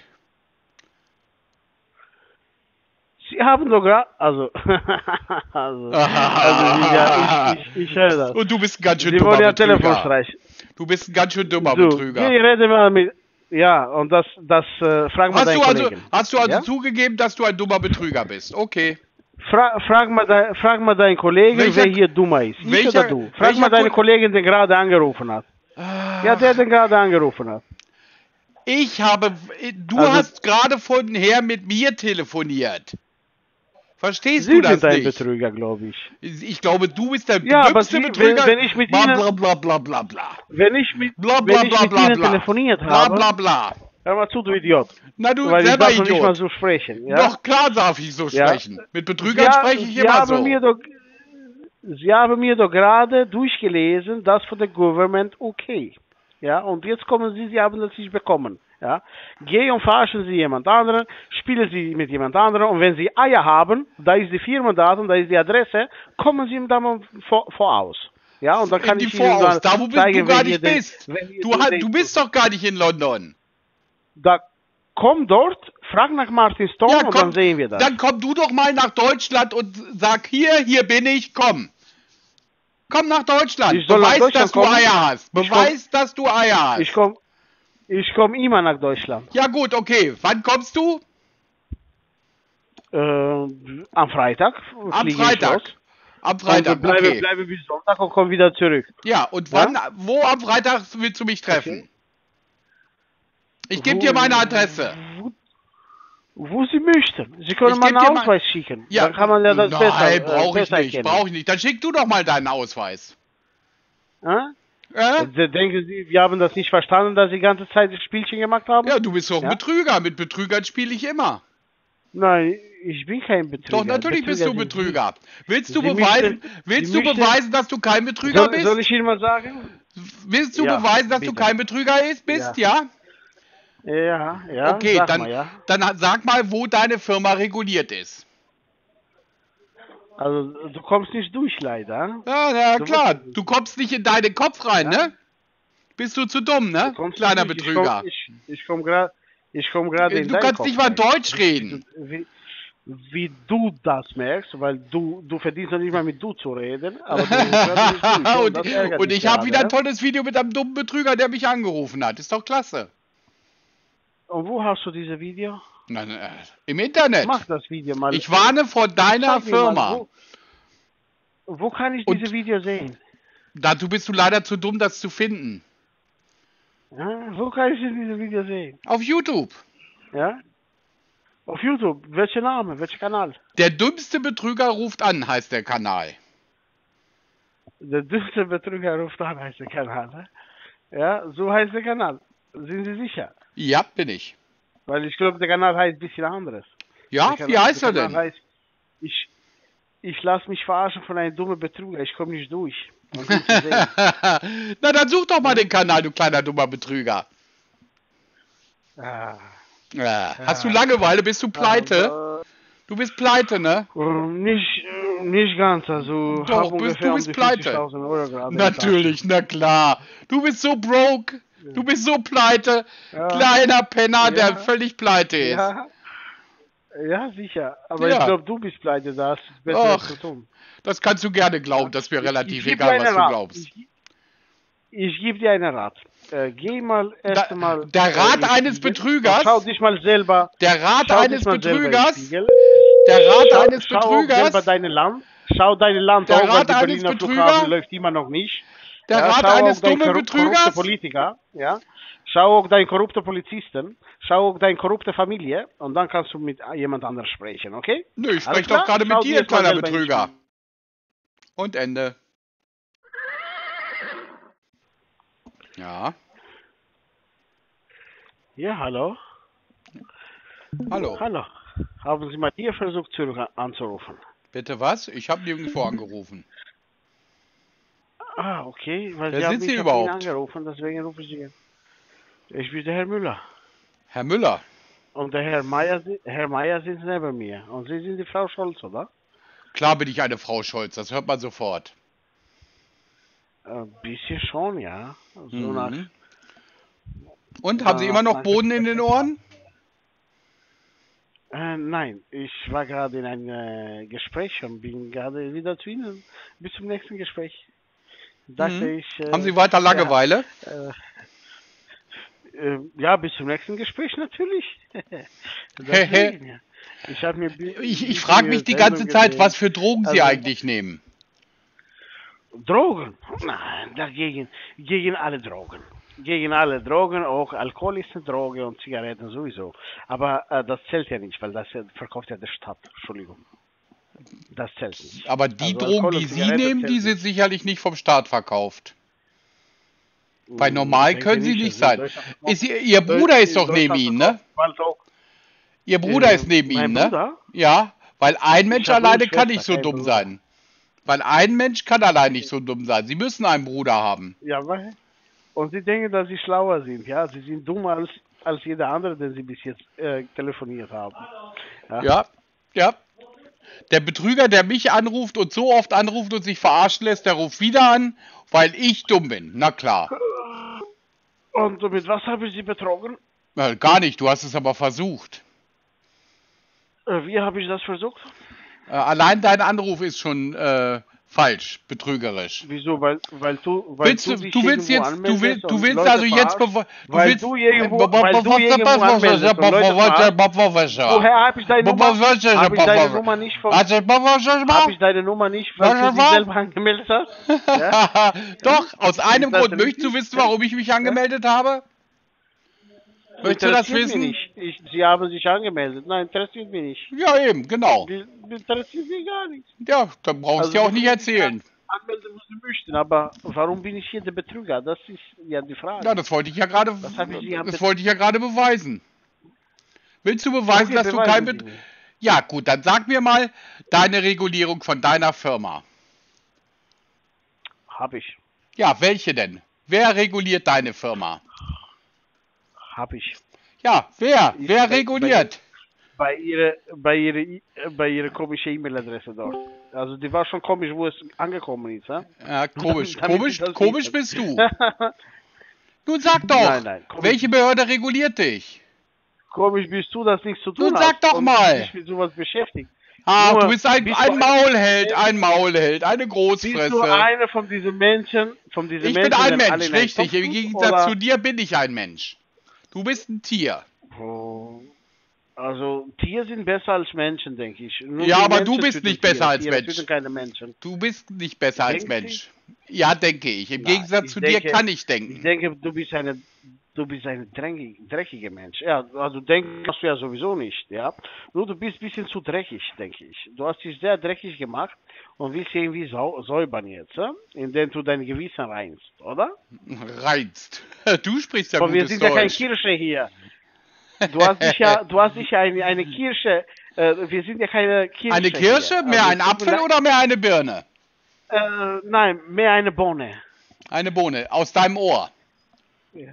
Sie haben doch gerade, also, also, also ich, ja, ich, ich, ich höre das. Und du bist ein ganz schön Sie dummer wollen ja Betrüger. Telefonstreich. Du bist ein ganz schön dummer So, Betrüger. wir reden mal mit, ja, und das, das, äh, frag mal Hast deinen du, also, Kollegen. hast du also Ja? zugegeben, dass du ein dummer Betrüger bist? Okay. Fra frag, mal dein, frag mal deinen Kollegen, Welcher- wer hier dummer ist. Ich welcher- oder du? Frag welcher mal deinen Ko- Kollegen, der gerade angerufen hat. Ja, der den gerade angerufen hat. Ich habe, du Also- hast gerade vorher mit mir telefoniert. Verstehst Sie du das sind ein nicht? Betrüger, glaube ich. Ich glaube, du bist der Ja, aber dümmste Sie- Betrüger. wenn- wenn ich mit bla, Ihnen- bla bla bla bla bla. Wenn ich mit, Bla bla wenn ich bla mit bla Ihnen bla. telefoniert Bla habe, bla bla. hör mal zu, du Idiot. Na du Weil ich selber darf noch nicht mal Idiot. so sprechen. Ja? Doch klar darf ich so Ja. sprechen. Mit Betrügern Sie, spreche ich Sie immer haben so. Mir doch, Sie haben mir doch gerade durchgelesen, das von der Government okay. Ja, und jetzt kommen Sie, Sie haben das nicht bekommen. Ja, gehen und verarschen Sie jemand anderen, spielen Sie mit jemand anderem und wenn Sie Eier haben, da ist die Firmendaten, da ist die Adresse, kommen Sie da mal vor, voraus. Ja, und dann kann In die ich Ihnen Voraus, dann da wo bist zeigen, du gar wer hier nicht den- bist. wer hier Du, den- ha- den- du bist doch gar nicht in London. Da komm dort, frag nach Martin Stone Ja, und komm, dann sehen wir das. Dann komm du doch mal nach Deutschland und sag hier, hier bin ich, komm. Komm nach Deutschland. Ich soll nach Beweis, Deutschland dass du kommen? Eier hast. Ich komm- Beweis, dass du Eier hast. Ich komme ich komm immer nach Deutschland. Ja gut, okay. Wann kommst du? Äh, am Freitag. Am fliege ich Freitag. los. Am Und Freitag, bleibe, okay. bleibe bis Sonntag und komme wieder zurück. Ja, und wann, wo am Freitag willst du mich treffen? Ich gebe Wo- dir meine Adresse. Wo, wo Sie möchten. Sie können Ich mal geb einen dir mal- Ausweis schicken. Ja, Dann kann man ja das nein, besser, äh, brauche ich besser nicht, erkennen. brauche ich nicht. Dann schick du doch mal deinen Ausweis. Äh? Äh? D- Denken Sie, wir haben das nicht verstanden, dass Sie die ganze Zeit das Spielchen gemacht haben? Ja, du bist doch ein Ja? Betrüger. Mit Betrügern spiele ich immer. Nein, ich bin kein Betrüger. Doch, natürlich bist du sind Sie. Betrüger. Willst du Sie beweisen, möchten- willst Sie du möchten- beweisen, dass du kein Betrüger Soll, bist? soll ich Ihnen mal sagen? Willst du Ja, beweisen, dass du bitte. kein Betrüger ist, bist, ja? Ja, ja, Okay, sag dann, mal, ja. dann sag mal, wo deine Firma reguliert ist. Also, du kommst nicht durch, leider. Ja, na Du klar, musst- du kommst nicht in deinen Kopf rein, Ja. ne? Bist du zu dumm, ne? Du kommst Kleiner nicht- Betrüger. Ich, ich, ich komme gerade ich komm gerade in Du deinen kannst Kopf nicht mal rein. Deutsch reden. Wie, wie du das merkst, weil du, du verdienst noch nicht mal mit du zu reden, aber du hörst nicht durch. und das ärgert und mich ich habe gerade, wieder ein ja. tolles Video mit einem dummen Betrüger, der mich angerufen hat. Ist doch klasse. Und wo hast du dieses Video? Nein, äh, im Internet. Mach das Video mal. Ich warne vor deiner Zeig mir mal, Firma. wo, wo kann ich Und- dieses Video sehen? Dazu bist du leider zu dumm, das zu finden. Ja, wo kann ich dieses Video sehen? Auf YouTube. Ja? Auf YouTube. Welcher Name? Welcher Kanal? Der dümmste Betrüger ruft an, heißt der Kanal. Der dümmste Betrüger ruft an, heißt der Kanal. Ne? Ja, so heißt der Kanal. Sind Sie sicher? Ja, bin ich. Weil ich glaube, der Kanal heißt ein bisschen anderes. Ja, Der wie Kanal- heißt er der denn? Kanal heißt, ich ich lasse mich verarschen von einem dummen Betrüger. Ich komme nicht durch. Man will sie sehen. Na, dann such doch mal den Kanal, du kleiner dummer Betrüger. Ah, Ja. Hast du Langeweile? Bist du pleite? aber, Du bist pleite, ne? äh, nicht, äh, nicht ganz. Also, Doch, hab bist- ungefähr du um bist die pleite. fünfzigtausend Euro gerade. Natürlich, na klar. Du bist so broke. Du bist so pleite. Ja. Kleiner Penner, Ja. der völlig pleite ist. Ja, ja, sicher. Aber Ja. ich glaube, du bist pleite, da hast du es besser Ach, zu tun. Das kannst du gerne glauben, das ist mir relativ Ich geb egal, dir was einen du Rat. glaubst. Ich, ich gebe dir einen Rat. Äh, geh mal erst Da- mal. der äh, Rat in den eines Spiegel Betrügers- und Schau dich mal selber. Der Rat schau eines dich mal selber in den Betrügers, Spiegel. der Rat schau, eines schau auch Betrügers, selber deine Land. Schau deine Land Der auch, weil Rat die eines Berliner Betrüger- Flughafen läuft immer noch nicht. der ja, Rat schau eines auch deinen dummen korrup- korrupte Betrügers, Politiker, ja. Schau auch deinen korrupten Polizisten. Schau auch deine korrupte Familie. Und dann kannst du mit jemand anderem sprechen, okay? nö, ich Alles spreche doch klar? gerade Schau mit dir dir, jetzt mal kleiner selber in den Betrüger. Spiegel. Und Ende. Ja, Ja, hallo. hallo. Hallo. Haben Sie mal hier versucht, Zürich anzurufen? Bitte was? Ich habe nirgendwo angerufen. Ah, okay. Weil Wer Sie haben sind Sie mich auf ihn überhaupt? angerufen, deswegen rufe ich Sie an. Ich bin der Herr Müller. Herr Müller. Und der Herr Meier, si- Herr Meier sind neben mir. Und Sie sind die Frau Scholz, oder? Klar bin ich eine Frau Scholz, das hört man sofort. Ein bisschen schon, ja. So nach, Mhm. Und, haben Sie immer noch danke. Boden in den Ohren? äh, nein, ich war gerade in einem äh, Gespräch und bin gerade wieder zu Ihnen. Bis zum nächsten Gespräch. Dachte Mhm. ich. Äh, Haben Sie weiter Langeweile? Äh, ja, bis zum nächsten Gespräch natürlich. Deswegen, ja. Ich habe mir. bi- Ich, ich frage mich die ganze Sendung Zeit, gesehen. was für Drogen Sie Also- eigentlich nehmen. Drogen? Nein, dagegen, gegen alle Drogen. Gegen alle Drogen, auch Alkohol ist eine Droge und Zigaretten sowieso. Aber äh, das zählt ja nicht, weil das ja- verkauft ja der Staat. Entschuldigung. Das zählt nicht. Aber die Also Drogen, Alkohol die und Sie Zigarette nehmen, zählt die nicht. sind sicherlich nicht vom Staat verkauft. Weil Hm, normal denke können Sie nicht, nicht dass sein. in Deutschland- Ist, Ihr Ihr Deu- Bruder ist in doch neben Deutschland Ihnen, ne? verkauft bald auch, Ihr Bruder äh, ist neben mein Ihnen, ne? Bruder? Ja, weil ein Mensch hab nur alleine eine kann Schwester, nicht so keinen dumm Bruder. sein. Weil ein Mensch kann allein nicht so dumm sein. Sie müssen einen Bruder haben. Ja, weil, und Sie denken, dass Sie schlauer sind. Ja, Sie sind dummer als, als jeder andere, den Sie bis jetzt äh, telefoniert haben. Ja, ja. Der Betrüger, der mich anruft und so oft anruft und sich verarschen lässt, der ruft wieder an, weil ich dumm bin. Na klar. Und mit was habe ich Sie betrogen? Na, gar nicht, du hast es aber versucht. Äh, wie habe ich das versucht? Äh, allein dein Anruf ist schon äh, Falsch, betrügerisch. Wieso? Weil, weil du, weil Willst du, dich du willst irgendwo jetzt, du willst, anmeldest du und willst Leute also jetzt, verarschst, bewe- du weil willst, du irgendwo, Äh, weil du irgendwo anmeldest und Leute verarschst. Woher habe ich deine Nummer? Habe ich deine Nummer nicht von, habe ich deine Nummer nicht, weil du dich selber angemeldet hast? Ja? Doch, aus einem Ist das Grund. Möchtest du richtig? wissen, warum ich mich angemeldet habe? Möchtest du das Interessiert mich wissen? nicht. Ich, Sie haben sich angemeldet. Nein, interessiert mich nicht. Ja, eben, genau. Die- Interessiert mich gar nicht. Ja, dann brauchst Also, du ja auch Sie nicht können sich erzählen. Anmelden, wo Sie möchten, aber warum bin ich hier der Betrüger? Das ist ja die Frage. Ja, das wollte ich ja gerade, Das habe ich Sie am das Be- wollte ich ja gerade beweisen. Willst du beweisen, Okay, dass du beweisen kein Sie Bet mir. Ja, gut, dann sag mir mal deine Regulierung von deiner Firma. Hab ich. Ja, welche denn? Wer reguliert deine Firma? Hab ich. Ja, wer? Ich- Wer bei- reguliert? Bei ihrer, bei ihrer, I- äh, bei ihrer komischen E-Mail-Adresse dort. Also die war schon komisch, wo es angekommen ist, ja? Ja, komisch. Damit Komisch, Sie das komisch wissen. bist du. Nun sag doch, Nein, nein, komisch. welche Behörde reguliert dich? Komisch bist du, das nichts zu tun Nun hast. sag doch und mal. dich mit sowas beschäftigt. Ah, Nur, du bist ein, bist ein du Maulheld, ein Maulheld, eine Bist du Großfresse. einer von diesen Menschen, von diesen Ich Menschen, bin ein die alle Mensch, in einen richtig. Topf Im tun, Gegensatz oder? zu dir bin ich ein Mensch. Du bist ein Tier. Oh, also Tiere sind besser als Menschen, denke ich. Nur Ja, die aber du Menschen bist töten nicht besser Tiere. als Tiere Mensch. töten keine Menschen. Du bist nicht besser als Denken Sie? Mensch. Ja, denke ich. Im Nein, Gegensatz ich zu denke- dir kann ich Ich denken. denke, du bist eine, du bist ein dreckig, dreckiger Mensch. Ja, also denken hast du ja sowieso nicht, ja. Nur du bist ein bisschen zu dreckig, denke ich. Du hast dich sehr dreckig gemacht und willst irgendwie sau säubern jetzt, ja? Indem du dein Gewissen reinst, oder? Reizt. Du sprichst ja Aber wir gutes sind ja keine Deutsch. Kirsche hier. Du hast dich ja, du hast dich ja eine, eine Kirsche, äh, wir sind ja keine Kirsche. Eine Kirsche, hier. mehr Also, ein tut mir Apfel leid. oder mehr eine Birne? Äh, nein, mehr eine Bohne. Eine Bohne aus deinem Ohr. Ja,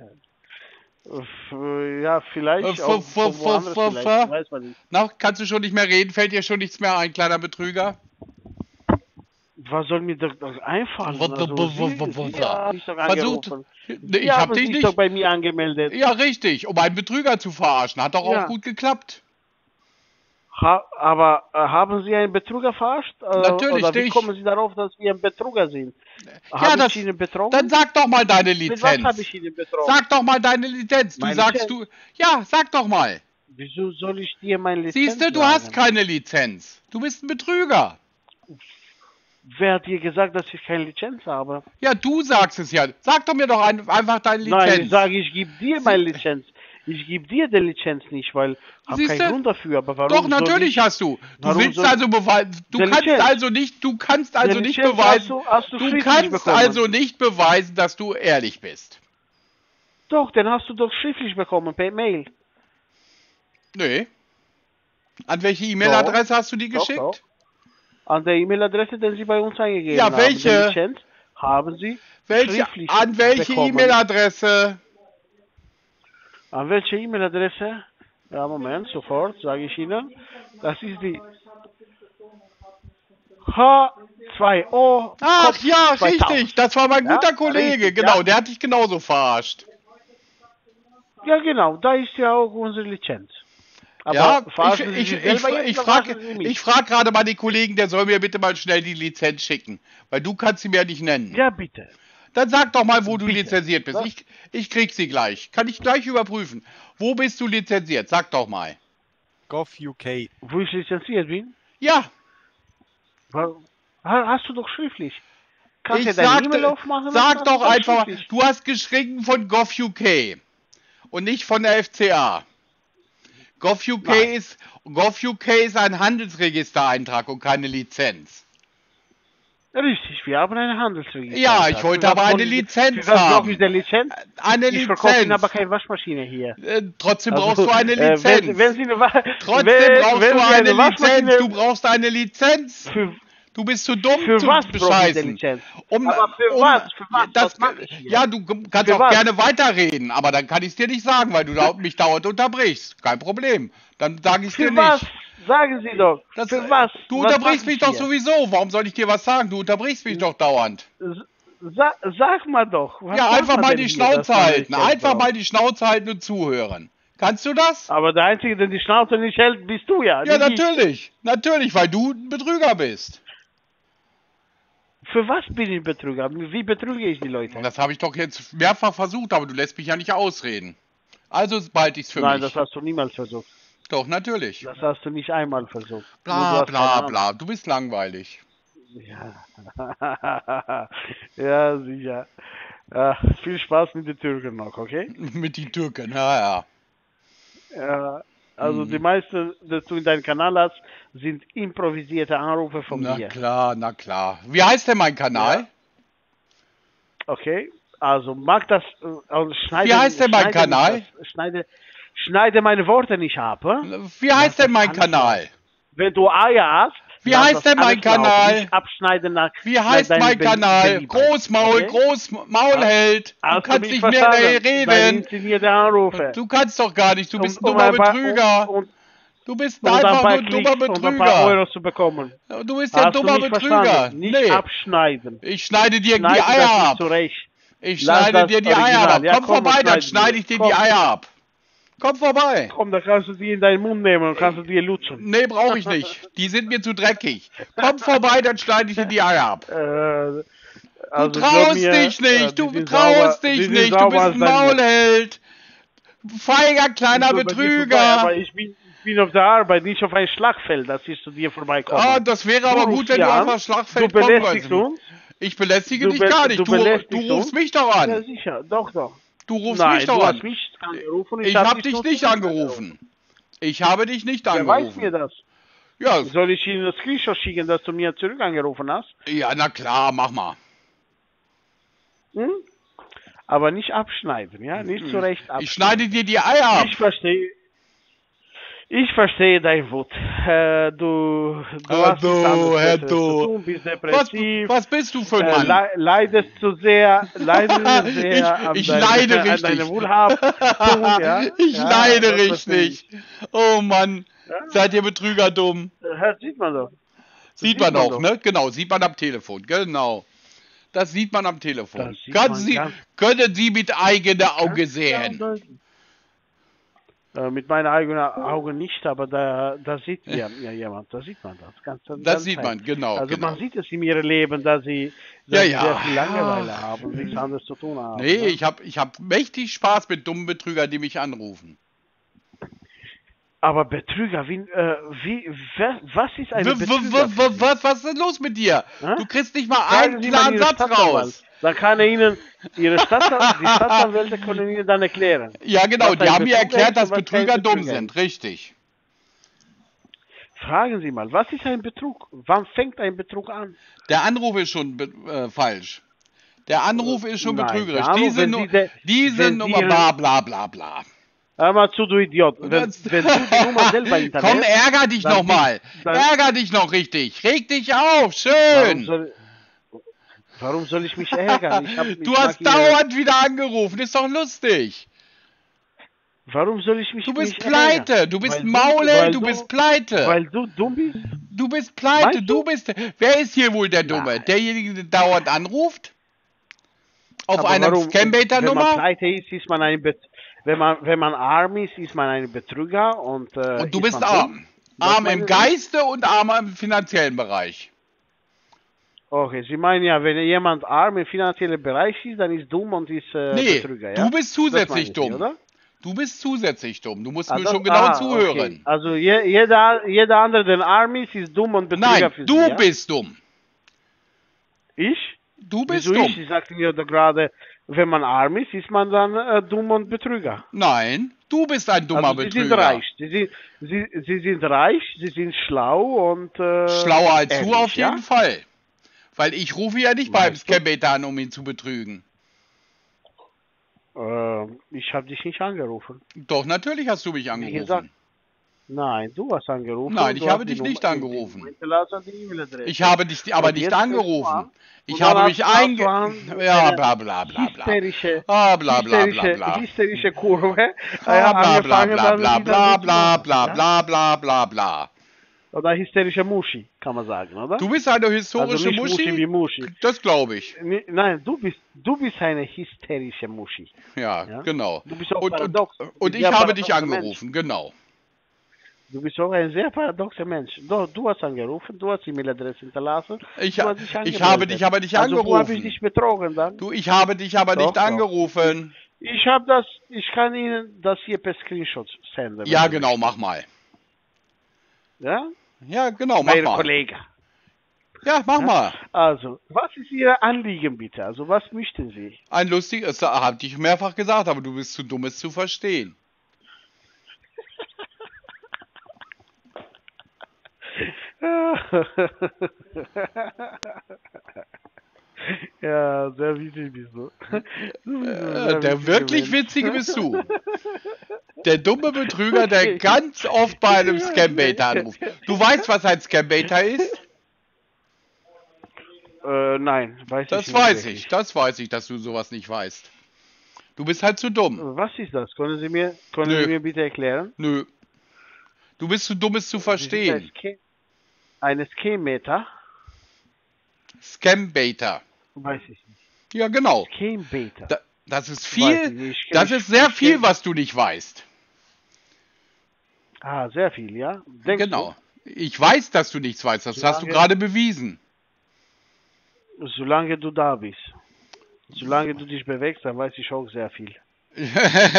F- ja vielleicht Äh, auch f- von f- woanders f- vielleicht, f- weiß man nicht. Na, kannst du schon nicht mehr reden? Fällt dir schon nichts mehr ein, kleiner Betrüger? Was soll mir doch, doch einfallen? Was- Also, was- Sie, was- was- Sie was- haben mich doch Versucht. angerufen. Nee, ich Sie hab haben dich sich doch nicht. bei mir angemeldet. Ja, richtig. Um einen Betrüger zu verarschen. Hat doch Ja. auch gut geklappt. Ha, aber äh, haben Sie einen Betrüger verarscht? Äh, Natürlich Oder wie nicht. kommen Sie darauf, dass wir ein Betrüger sind? Ja, Habe das, ich Ihnen betrogen? dann sag doch mal deine Mit was habe Lizenz. ich Ihnen betrogen? Sag doch mal deine Lizenz. Du Meine sagst Lizenz? du. Ja, sag doch mal. Wieso soll ich dir meine Lizenz Siehst du, du sagen? hast keine Lizenz. Du bist ein Betrüger. Wer hat dir gesagt, dass ich keine Lizenz habe? Ja, du sagst es ja. Sag doch mir doch ein, einfach deine Lizenz. Nein, ich sage, ich gebe dir meine Lizenz. Ich gebe dir die Lizenz nicht, weil ich habe Siehste? keinen Grund dafür. Aber warum Doch, soll natürlich ich, hast du. Du warum willst soll- also beweisen. Du Der kannst Lizenz. also nicht, du kannst also Der nicht Lizenz beweisen. hast du- hast du du schriftlich kannst bekommen. also nicht beweisen, dass du ehrlich bist. Doch, den hast du doch schriftlich bekommen, per Mail. Nee. An welche E-Mail-Adresse hast du die Doch, geschickt? doch. An der E-Mail-Adresse, die Sie bei uns eingegeben Ja, haben. welche? Die Lizenz haben Sie Welche, schriftlich an welche bekommen. E-Mail-Adresse? An welche E-Mail-Adresse? Ja, Moment, sofort, sage ich Ihnen. Das ist die H zwei O. Ach Kopf ja, zweitausend. richtig. Das war mein Ja, guter Kollege. richtig, Genau, ja. der hat dich genauso verarscht. Ja, genau, da ist ja auch unsere Lizenz. Aber ja, ich, verarschen Sie ich, sich ich, selber ich, jetzt ich oder frage verarschen Sie mich? ich frag gerade mal den Kollegen, der soll mir bitte mal schnell die Lizenz schicken. Weil du kannst sie mir nicht nennen. Ja, bitte. Dann sag doch mal, wo du Bitte. lizenziert bist. Was? Ich, ich krieg sie gleich. Kann ich gleich überprüfen. Wo bist du lizenziert? Sag doch mal. GovUK. Wo ich lizenziert bin? Ja, Wa- ha- Hast du doch schriftlich. Kannst ich du deine sagte, E-Mail aufmachen? sag Hast doch du einfach, schriftlich. du hast geschrieben von GovUK und nicht von der F C A. GovUK Nein. ist, GovUK ist ein Handelsregistereintrag und keine Lizenz. Richtig, wir haben eine Handelsregister. Ja, ich wollte Für aber was eine brauche ich- Lizenz für was haben. brauche ich denn Lizenz? Eine Ich verkaufe Ihnen Lizenz. aber keine Waschmaschine hier. Äh, trotzdem Also, brauchst du eine äh, Lizenz. wenn, wenn Sie eine Wa Trotzdem wenn, brauchst wenn du Sie eine Lizenz. Waschmaschine- Du brauchst eine Lizenz. Für, Du bist zu dumm für zu was brauche ich denn bescheißen. Lizenz? Um, Aber für um, was? Für was? Das, Was mache ich hier? ja, du kannst Für auch was? gerne weiterreden, aber dann kann ich es dir nicht sagen, weil du da, mich dauernd unterbrichst. Kein Problem. Dann sage ich es dir Für was? nicht. Sagen Sie doch. Das, für was? Du Was unterbrichst mache mich ich doch hier? sowieso. Warum soll ich dir was sagen? Du unterbrichst mich doch dauernd. Sa sag mal doch. Was Ja, macht einfach man mal denn die hier, dass Schnauze man halten. Lizenz Einfach braucht? mal die Schnauze halten und zuhören. Kannst du das? Aber der Einzige, der die Schnauze nicht hält, bist du ja. Ja, nicht ich. natürlich. Natürlich, weil du ein Betrüger bist. Für was bin ich Betrüger? Wie betrüge ich die Leute? Das habe ich doch jetzt mehrfach versucht, aber du lässt mich ja nicht ausreden. Also behalte ich's für Nein, mich. das hast du niemals versucht. Doch, natürlich. Das hast du nicht einmal versucht. Nur du Bla hast keine bla Ahnung. bla. Du bist langweilig. Ja. Ja, sicher. Ja, viel Spaß mit den Türken noch, okay? Mit den Türken, ja, ja. Ja, also Mhm. die meisten, die du in deinem Kanal hast, sind improvisierte Anrufe von Na dir. klar, na klar. Wie heißt denn mein Kanal? Ja. Okay? Also mag das, äh, also schneide, Wie heißt denn mein schneide Kanal? nicht das- Schneide, schneide meine Worte nicht ab. Hä? Wie heißt Lass denn das mein alles Kanal? laufen. Wenn du Eier hast, Wie lass heißt das denn mein alles laufen. Kanal? Nicht abschneiden nach, Wie nach heißt deiner mein Be- Kanal? Beliebtheit, Großmaul, okay? Großmaulheld. Du Hast kannst mich nicht mehr verstanden? Deine reden. inszenierte Anrufe. Du kannst doch gar nicht. Du bist ein um dummer ein paar, Betrüger. Und, Du bist und, und ein einfach paar nur ein dummer Klicks und ein paar Betrüger. Euro zu bekommen. Du bist ja ein Hast du dummer mich Betrüger. verstanden? Nicht Nee, abschneiden. ich schneide dir die Schneiden das Eier nicht ab. zurecht. Ich Lass schneide das dir die Eier Original. ab. Ja, Komm komm, vorbei, dann schneiden schneide wir. ich dir Komm. die Eier ab. Komm vorbei. Komm, da kannst du die in deinen Mund nehmen und kannst du die lutschen. Nee, brauche ich nicht. Die sind mir zu dreckig. Komm vorbei, dann schneide ich dir die Eier ab. Äh, Du also glaub traust mir, dich äh, nicht, die du sind traust sauber- die dich sind nicht, du sauber bist als ein dein Mund. Maulheld. Feiger kleiner Ich bin bei dir vorbei, Betrüger. Aber ich bin, ich bin auf der Arbeit, nicht auf ein Schlagfeld, dass ich zu dir vorbeikomme. Ah, das wäre aber Du gut, rufst wenn hier du an, auf das Schlagfeld Du kommen belästigst würdest. uns. Ich belästige Du dich be- gar nicht. du Du, du belästigst rufst uns. mich doch Ja, an. sicher, doch, doch. Du rufst Nein, mich doch du an. hast mich angerufen. Ich hab habe dich nur nicht zurück angerufen. Ich habe dich nicht Wer weiß mir angerufen. das? Ja, Soll ich Ihnen das Screenshot schicken, dass du mir zurück angerufen hast? ja, na klar, mach mal. Hm? Aber nicht abschneiden, ja? Nicht so recht abschneiden. Ich schneide dir die Eier ab. Ich verstehe. Ich verstehe dein Wut. Äh, du, du Ah, hast nichts du, anderes Herr Besseres du. zu tun, bist Was, depressiv. was bist du für ein äh, Mann? le leidest zu sehr, leidest sehr Ich- an, ich deine, leide an richtig. deine Wohlhabung. Ja? Ich Ja, leide das verstehe richtig. Oh Mann, Ja. seid ihr Betrüger dumm? ich. Das sieht man doch. Sieht sieht man man auch, doch. ne? Genau, sieht man am Telefon, genau. Das sieht man am Telefon. Das sieht Können man Sie, ganz- können Sie mit eigenen Augen Ganz sehen? deutlich. Äh, mit meinen eigenen Augen nicht, aber da, da sieht ja, ja jemand, da sieht man das. Ganz, Das ganz sieht man, halt. genau, Also genau. man sieht es in ihrem Leben, dass sie, dass Ja, sie ja. sehr viel Langeweile haben und nichts anderes zu tun haben. Nee, ne? ich habe ich hab mächtig Spaß mit dummen Betrügern, die mich anrufen. Aber Betrüger, wie, äh, wie, wer, was ist W eine w Betrüger? w w was, was ist denn los mit dir? Hä? Du kriegst nicht mal Fragen einen Sie mal klaren Ihre Satz Staatsanwalt. raus. Dann kann er Ihnen, Ihre Staatsanwälte, die Staatsanwälte können Ihnen dann erklären. Ja, genau, Was die ein haben mir Betrüger erklärt, ist dass und was kein Betrüger dumm Betrüger sind. Richtig. Fragen Sie mal, was ist ein Betrug? Wann fängt ein Betrug an? Der Anruf ist schon be äh, falsch. Der Anruf ist schon Nein, betrügerisch. der Anruf, Diese, wenn Nu Sie de- diese wenn Nummer, Sie- bla bla bla bla. Hör mal zu, du Idiot. Wenn, Das- wenn du die Nummer selber hinterlässt, Komm, ärger dich dann noch mal. dann- Ärger dich noch richtig. Reg dich auf. warum Schön. soll, warum soll ich mich ärgern? Ich hab, ich Du mag hast Ihre- dauernd wieder angerufen. Ist doch lustig. Warum soll ich mich Du bist nicht pleite. ärgern? Du bist Weil Maulel. weil Du bist pleite. Weil du dumm bist? Du bist pleite. Meinst Du du? bist. Wer ist hier wohl der Dumme? Nein. Derjenige, der dauernd anruft? Auf Aber einer warum? Wenn man Scambaiter-Nummer? pleite ist, ist man ein Bet wenn man wenn man arm ist, ist man ein Betrüger und äh, Und du ist bist man arm. dumm? Das Arm meinen im Sie? Geiste und arm im finanziellen Bereich. Okay, Sie meinen ja, wenn jemand arm im finanziellen Bereich ist, dann ist dumm und ist äh, Nee, Betrüger, ja? du bist Das zusätzlich meinen Sie, dumm. oder? Du bist zusätzlich dumm. Du musst Ah, mir das- schon genau ah, zuhören. Okay. Also je, jeder, jeder andere, der arm ist, ist dumm und Betrüger Nein, für du Sie, ja? bist dumm. Ich? Du bist Wieso dumm. ich? Sie sagten mir doch gerade, wenn man arm ist, ist man dann äh, dumm und Betrüger. Nein, du bist ein dummer Also Sie sind Betrüger. reich. Sie sind, Sie, Sie sind reich, Sie sind schlau und äh, Schlauer als ehrlich, du auf ja? jeden Fall. Weil ich rufe ja nicht beim Meinst du? Scambaiter an, um ihn zu betrügen. Äh, ich habe dich nicht angerufen. Doch, natürlich hast du mich gesagt, angerufen. Nein, du hast angerufen. Nein, und ich du habe hast dich die nicht Nummer- angerufen. die Hinterlassung, die E-Mail-Adresse. Ich habe dich aber Und nicht jetzt rufst du angerufen. an Ich und dann habe hast- mich hast einge... du an- Ja, eine bla bla bla bla. Hysterische, Ah, bla bla bla hysterische, bla. hysterische Kurve. Ah, Ja, bla bla angefangen, bla dann bla wieder bla so zu bla machen, bla ja? bla bla bla bla. Oder hysterische Muschi, kann man sagen, oder? Du bist eine historische also nicht Muschi wie Muschi? Muschi. Das glaube ich. Ni- Nein, du bist, du bist eine hysterische Muschi. Ja, Ja? genau. Du bist auch Und, und, paradox. und Du ich bist ja habe dich paradoxer angerufen, genau. Du bist auch ein sehr paradoxer Mensch. Du, du hast angerufen, du hast E-Mail-Adresse hinterlassen, Ich, du ha- hast dich ich habe dich angemeldet. aber nicht Also wo habe ich angerufen. dich betrogen dann? Du, ich habe dich aber Doch, nicht doch. angerufen. Ich habe das, ich kann Ihnen das hier per Screenshot senden. wenn Ja, Sie genau, möchten. mach mal. Ja? Ja, genau, mach Mein mal. Kollege. Ja, mach Ja? mal. Also, was ist Ihr Anliegen bitte? Also, was möchten Sie? Ein lustiges, das habe ich mehrfach gesagt, aber du bist zu dumm, es zu verstehen. Ja, sehr witzig bist du. Du bist ein Äh, sehr der witziger wirklich Mensch. Witzige bist du. Der dumme Betrüger, der ganz oft bei einem Scambaiter anruft. Du weißt, was ein Scambaiter ist? Äh, nein, weiß ich Das nicht. weiß wirklich. ich, das weiß ich, dass du sowas nicht weißt. Du bist halt zu dumm. Was ist das? Können Sie mir, können Nö. Sie mir bitte erklären? Nö. Du bist zu dumm, es zu Sie verstehen. sind ein Scam- Eine Scam-Meter? Scambaiter. Weiß ich nicht. Ja, genau. Scam-Beta. Da, das ist Weiß ich viel, nicht. Ich kenn das mich- ist sehr ich viel, kenn- was du nicht weißt. Ah, sehr viel, ja? Denkst Genau. Ich weiß, dass du nichts weißt. Das hast du Solange- gerade bewiesen. du? Solange du da bist. Solange du dich bewegst, dann weiß ich auch sehr viel. ich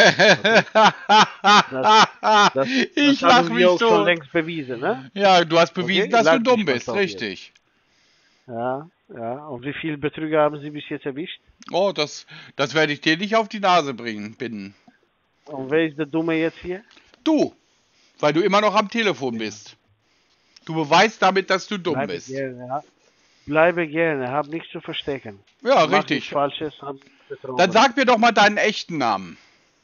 Das lach haben mich wir auch schon so. längst bewiesen, ne? Ja, du hast bewiesen, Okay, dass du lach dumm dich mal bist. drauf Richtig. Ja, ja. Und wie viele Betrüger haben Sie bis jetzt erwischt? Oh, das, das werde ich dir nicht auf die Nase bringen, binden. Und wer ist der Dumme jetzt hier? Du, weil du immer noch am Telefon bist. Du beweist damit, dass du dumm Bleibe bist. gerne, ja. Bleibe gerne, hab nichts zu verstecken. Ja, Mach richtig. nichts Falsches, hab nichts betrogen. Dann sag mir doch mal deinen echten Namen.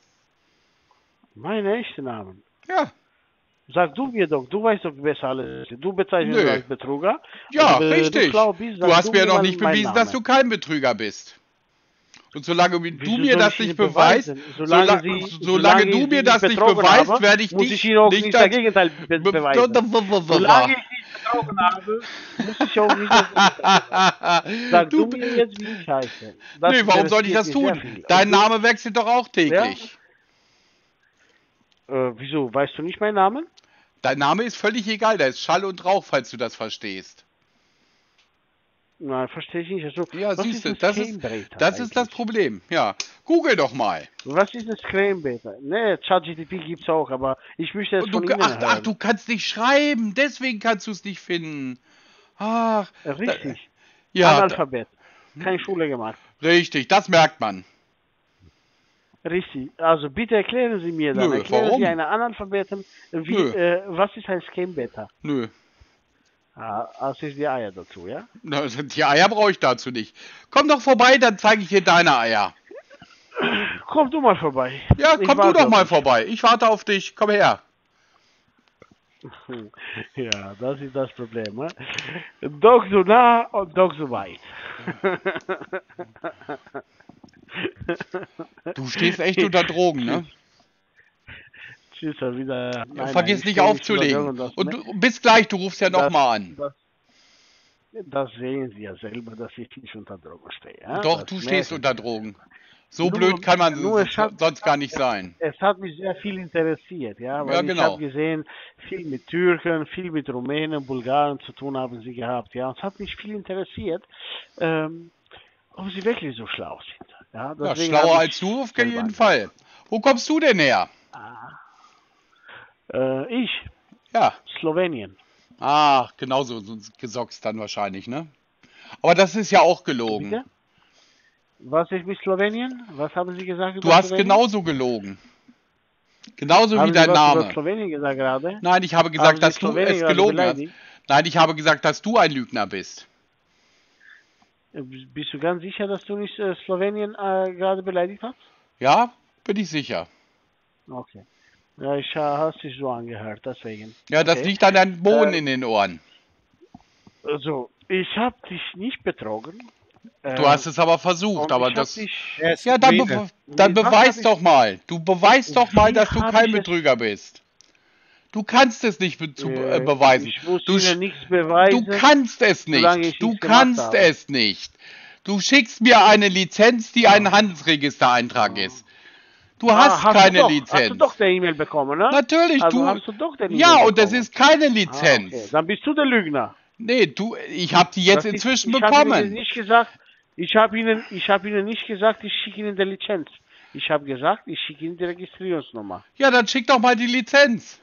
Mein echter Name. Ja, Sag du mir doch, du weißt doch besser alles. Du bezeichnest Nö. mich als Betrüger. ja, Und, äh, richtig. Du, schlau bist, Du sag hast mir noch mal nicht meinen bewiesen, dass du Namen. kein Betrüger bist. Und solange du Wieso mir soll das ich nicht Ihnen beweist, beweisen? Solange sola- Sie- solange solange du ich mir Sie das nicht nicht betrogen beweist, habe, werde ich muss dich ich Ihnen auch nicht nicht das Gegenteil be Be- beweisen. Solange ich dich betrogen habe, muss ich auch nicht das Gegenteil beweisen. Sag du, Du- mir jetzt, wie ich heiße. Das Nee, warum soll ich interessiert das mich tun? sehr viel. Dein Und du- Name wechselt doch auch täglich. Äh, wieso? Weißt du nicht meinen Namen? Dein Name ist völlig egal, der ist Schall und Rauch, falls du das verstehst. Nein, verstehe ich nicht. Also, Ja, was siehst du, ein das ist, Scam-Beta das ist das eigentlich? Problem. Ja, google doch mal. Was ist ein Scam-Beta? Ne, ChatGPT gibt's auch, aber ich möchte es Und von du, Ihnen ach, ach, hören. du kannst nicht schreiben, deswegen kannst du es nicht finden. Ach, Äh, Richtig. ja, da, Analphabet. Keine Schule gemacht. richtig, das merkt man. Richtig. Also bitte erklären Sie mir dann. Nö, erklären warum? Sie einen Analphabeten, wie, Nö. äh, was ist ein Scam-Beta? Nö, Ah, das ist die Eier dazu, ja? na, die Eier brauche ich dazu nicht. Komm doch vorbei, dann zeige ich dir deine Eier. Komm du mal vorbei. Ja, Ich komm du warte doch auf mal dich. vorbei. Ich warte auf dich. Komm her. Ja, das ist das Problem. Ne? Doch so nah und doch so weit. Du stehst echt unter Drogen, ne? Tschüss, dann wieder. Nein, Vergiss nein, nicht ich steh nicht unter aufzulegen. Drogen, das, Und ne? du, bis gleich, du rufst ja Das- nochmal an. Das, das sehen Sie ja selber, dass ich nicht unter Drogen stehe. Ja? Doch, Das du merken stehst Sie. unter Drogen. So Nur- blöd kann man nur s- es hat- sonst gar nicht sein. Es hat mich sehr viel interessiert, ja, weil Ja, ich genau. habe gesehen, viel mit Türken, viel mit Rumänen, Bulgaren zu tun haben sie gehabt, ja. Und es hat mich viel interessiert, ähm, ob sie wirklich so schlau sind. Ja, Ja, deswegen schlauer habe als ich du auf selber jeden Fall. Wo kommst du denn her? Äh, ich, Ja. Slowenien. Ach, genauso so gesockt dann wahrscheinlich, ne? Aber das ist ja auch gelogen. Bitte? Was ist mit Slowenien? Was haben Sie gesagt Du über hast Slowenien? genauso gelogen. Genauso haben wie Sie dein was über Name. Slowenien gesagt gerade? Nein, ich habe Haben gesagt, Sie dass du Slowenien es gerade gelogen hast. beleidigt? Nein, ich habe gesagt, dass du ein Lügner bist. Äh, Bist du ganz sicher, dass du nicht äh, Slowenien äh, gerade beleidigt hast? Ja, bin ich sicher. Okay. Ja, ich äh, hast dich so angehört, deswegen. Ja, das Okay. liegt an deinem Bohnen Äh, in den Ohren. Also, ich habe dich nicht betrogen. Du hast es aber versucht, und aber ich hab das... Dich, Yes, Ja, dann, Sweden. be dann Was hab beweis ich- doch mal. Du beweist doch mal, Wie dass du hab kein ich es- Betrüger bist. Du kannst es nicht be zu, äh, äh, beweisen. Ich muss Du, sch- Ihnen nichts beweisen. du kannst es solange nicht. ich Du nichts gemacht kannst habe. es nicht. Du schickst mir eine Lizenz, die ein Handelsregistereintrag ist. Du Ah, hast hast keine du doch, Hast du Lizenz. doch der E-Mail bekommen, ne? Natürlich, Also du. hast du doch den Ja, E-Mail und das bekommen. ist keine Ah, okay. Lizenz. Dann bist du der Lügner. Nee, du, ich habe die jetzt Das ist, inzwischen ich habe Ihnen bekommen. nicht gesagt, ich habe Ihnen, ich habe Ihnen nicht gesagt, ich schicke Ihnen die Lizenz. Ich habe gesagt, ich schicke Ihnen die Registrierungsnummer. Ja, dann schick doch mal die Lizenz.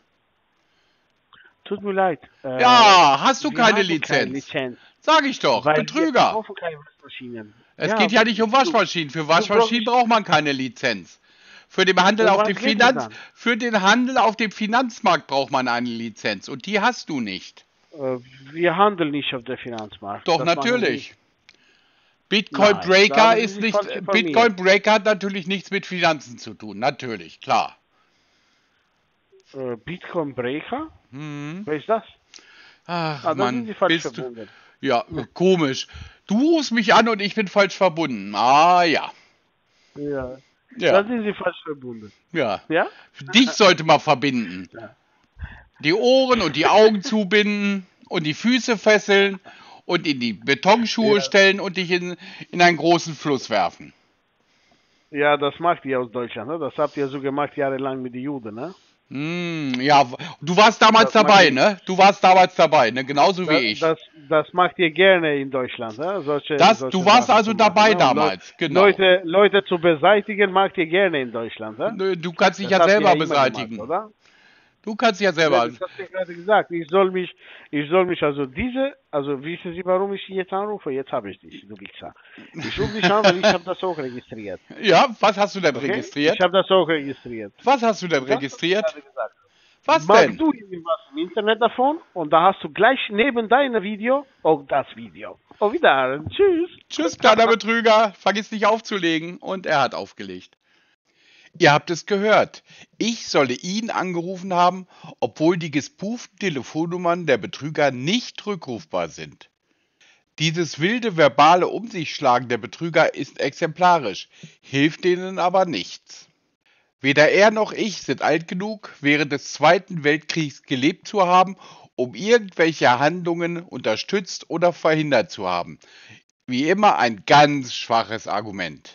Tut mir leid. Äh, Ja, hast du wir keine haben Lizenz? keine Lizenz. Sag ich doch, Weil wir Betrüger. verkaufen keine Waschmaschinen. Es Ja, geht ja nicht um du- Waschmaschinen. Für du Waschmaschinen brauchst- braucht man keine Lizenz. Für den Handel Um auf was dem geht es Finanz, dann? für den Handel auf dem Finanzmarkt braucht man eine Lizenz und die hast du nicht. Äh, wir handeln nicht auf der Finanzmarkt. Doch Das machen wir natürlich. nicht. Bitcoin Nein, da Breaker haben Sie ist sich nicht. falsch informiert. Bitcoin Breaker hat natürlich nichts mit Finanzen zu tun. Natürlich, klar. Äh, Bitcoin Breaker? Hm. Wer ist das? Ach Ah, da sind Mann, Sie falsch bist du. verbunden. Ja, komisch. Du rufst mich an und ich bin falsch verbunden. Ah ja. Ja. Ja. Da sind Sie falsch verbunden. Ja. Ja? Dich sollte man verbinden. Die Ohren und die Augen zubinden und die Füße fesseln und in die Betonschuhe Ja. stellen und dich in, in einen großen Fluss werfen. Ja, das macht ihr aus Deutschland, ne? Das habt ihr so gemacht jahrelang mit den Juden, ne? Hm, ja, du warst damals Das dabei, meine ich. ne? Du warst damals dabei, ne? Genauso wie Das, ich. das, das macht ihr gerne in Deutschland, ne? Solche, Das, solche du warst Sachen also zu machen, dabei ne? Und damals, Leu- genau. Leute, Leute zu beseitigen, macht ihr gerne in Deutschland, ne? Nö, Du kannst dich Das ja habt ihr selber immer beseitigen. Gemacht, oder? Du kannst dich ja Ja, selber. das hast du gerade gesagt. Ich soll mich, ich soll mich also diese, also wissen Sie, warum ich Sie jetzt anrufe? Jetzt habe ich dich, du Wichser. Ich rufe dich an, weil ich habe das auch registriert. Ja, was hast du denn Okay? registriert? Ich habe das auch registriert. Was hast du denn Das hast du registriert? gerade gesagt. Was Machst denn? du irgendwas im Internet davon und da hast du gleich neben deinem Video auch das Video. Auf Wiedersehen. Tschüss. Tschüss, kleiner Betrüger. Vergiss nicht aufzulegen. Und er hat aufgelegt. Ihr habt es gehört. Ich solle ihn angerufen haben, obwohl die gespooften Telefonnummern der Betrüger nicht rückrufbar sind. Dieses wilde verbale Um sich schlagen der Betrüger ist exemplarisch, hilft denen aber nichts. Weder er noch ich sind alt genug, während des Zweiten Weltkriegs gelebt zu haben, um irgendwelche Handlungen unterstützt oder verhindert zu haben. Wie immer ein ganz schwaches Argument.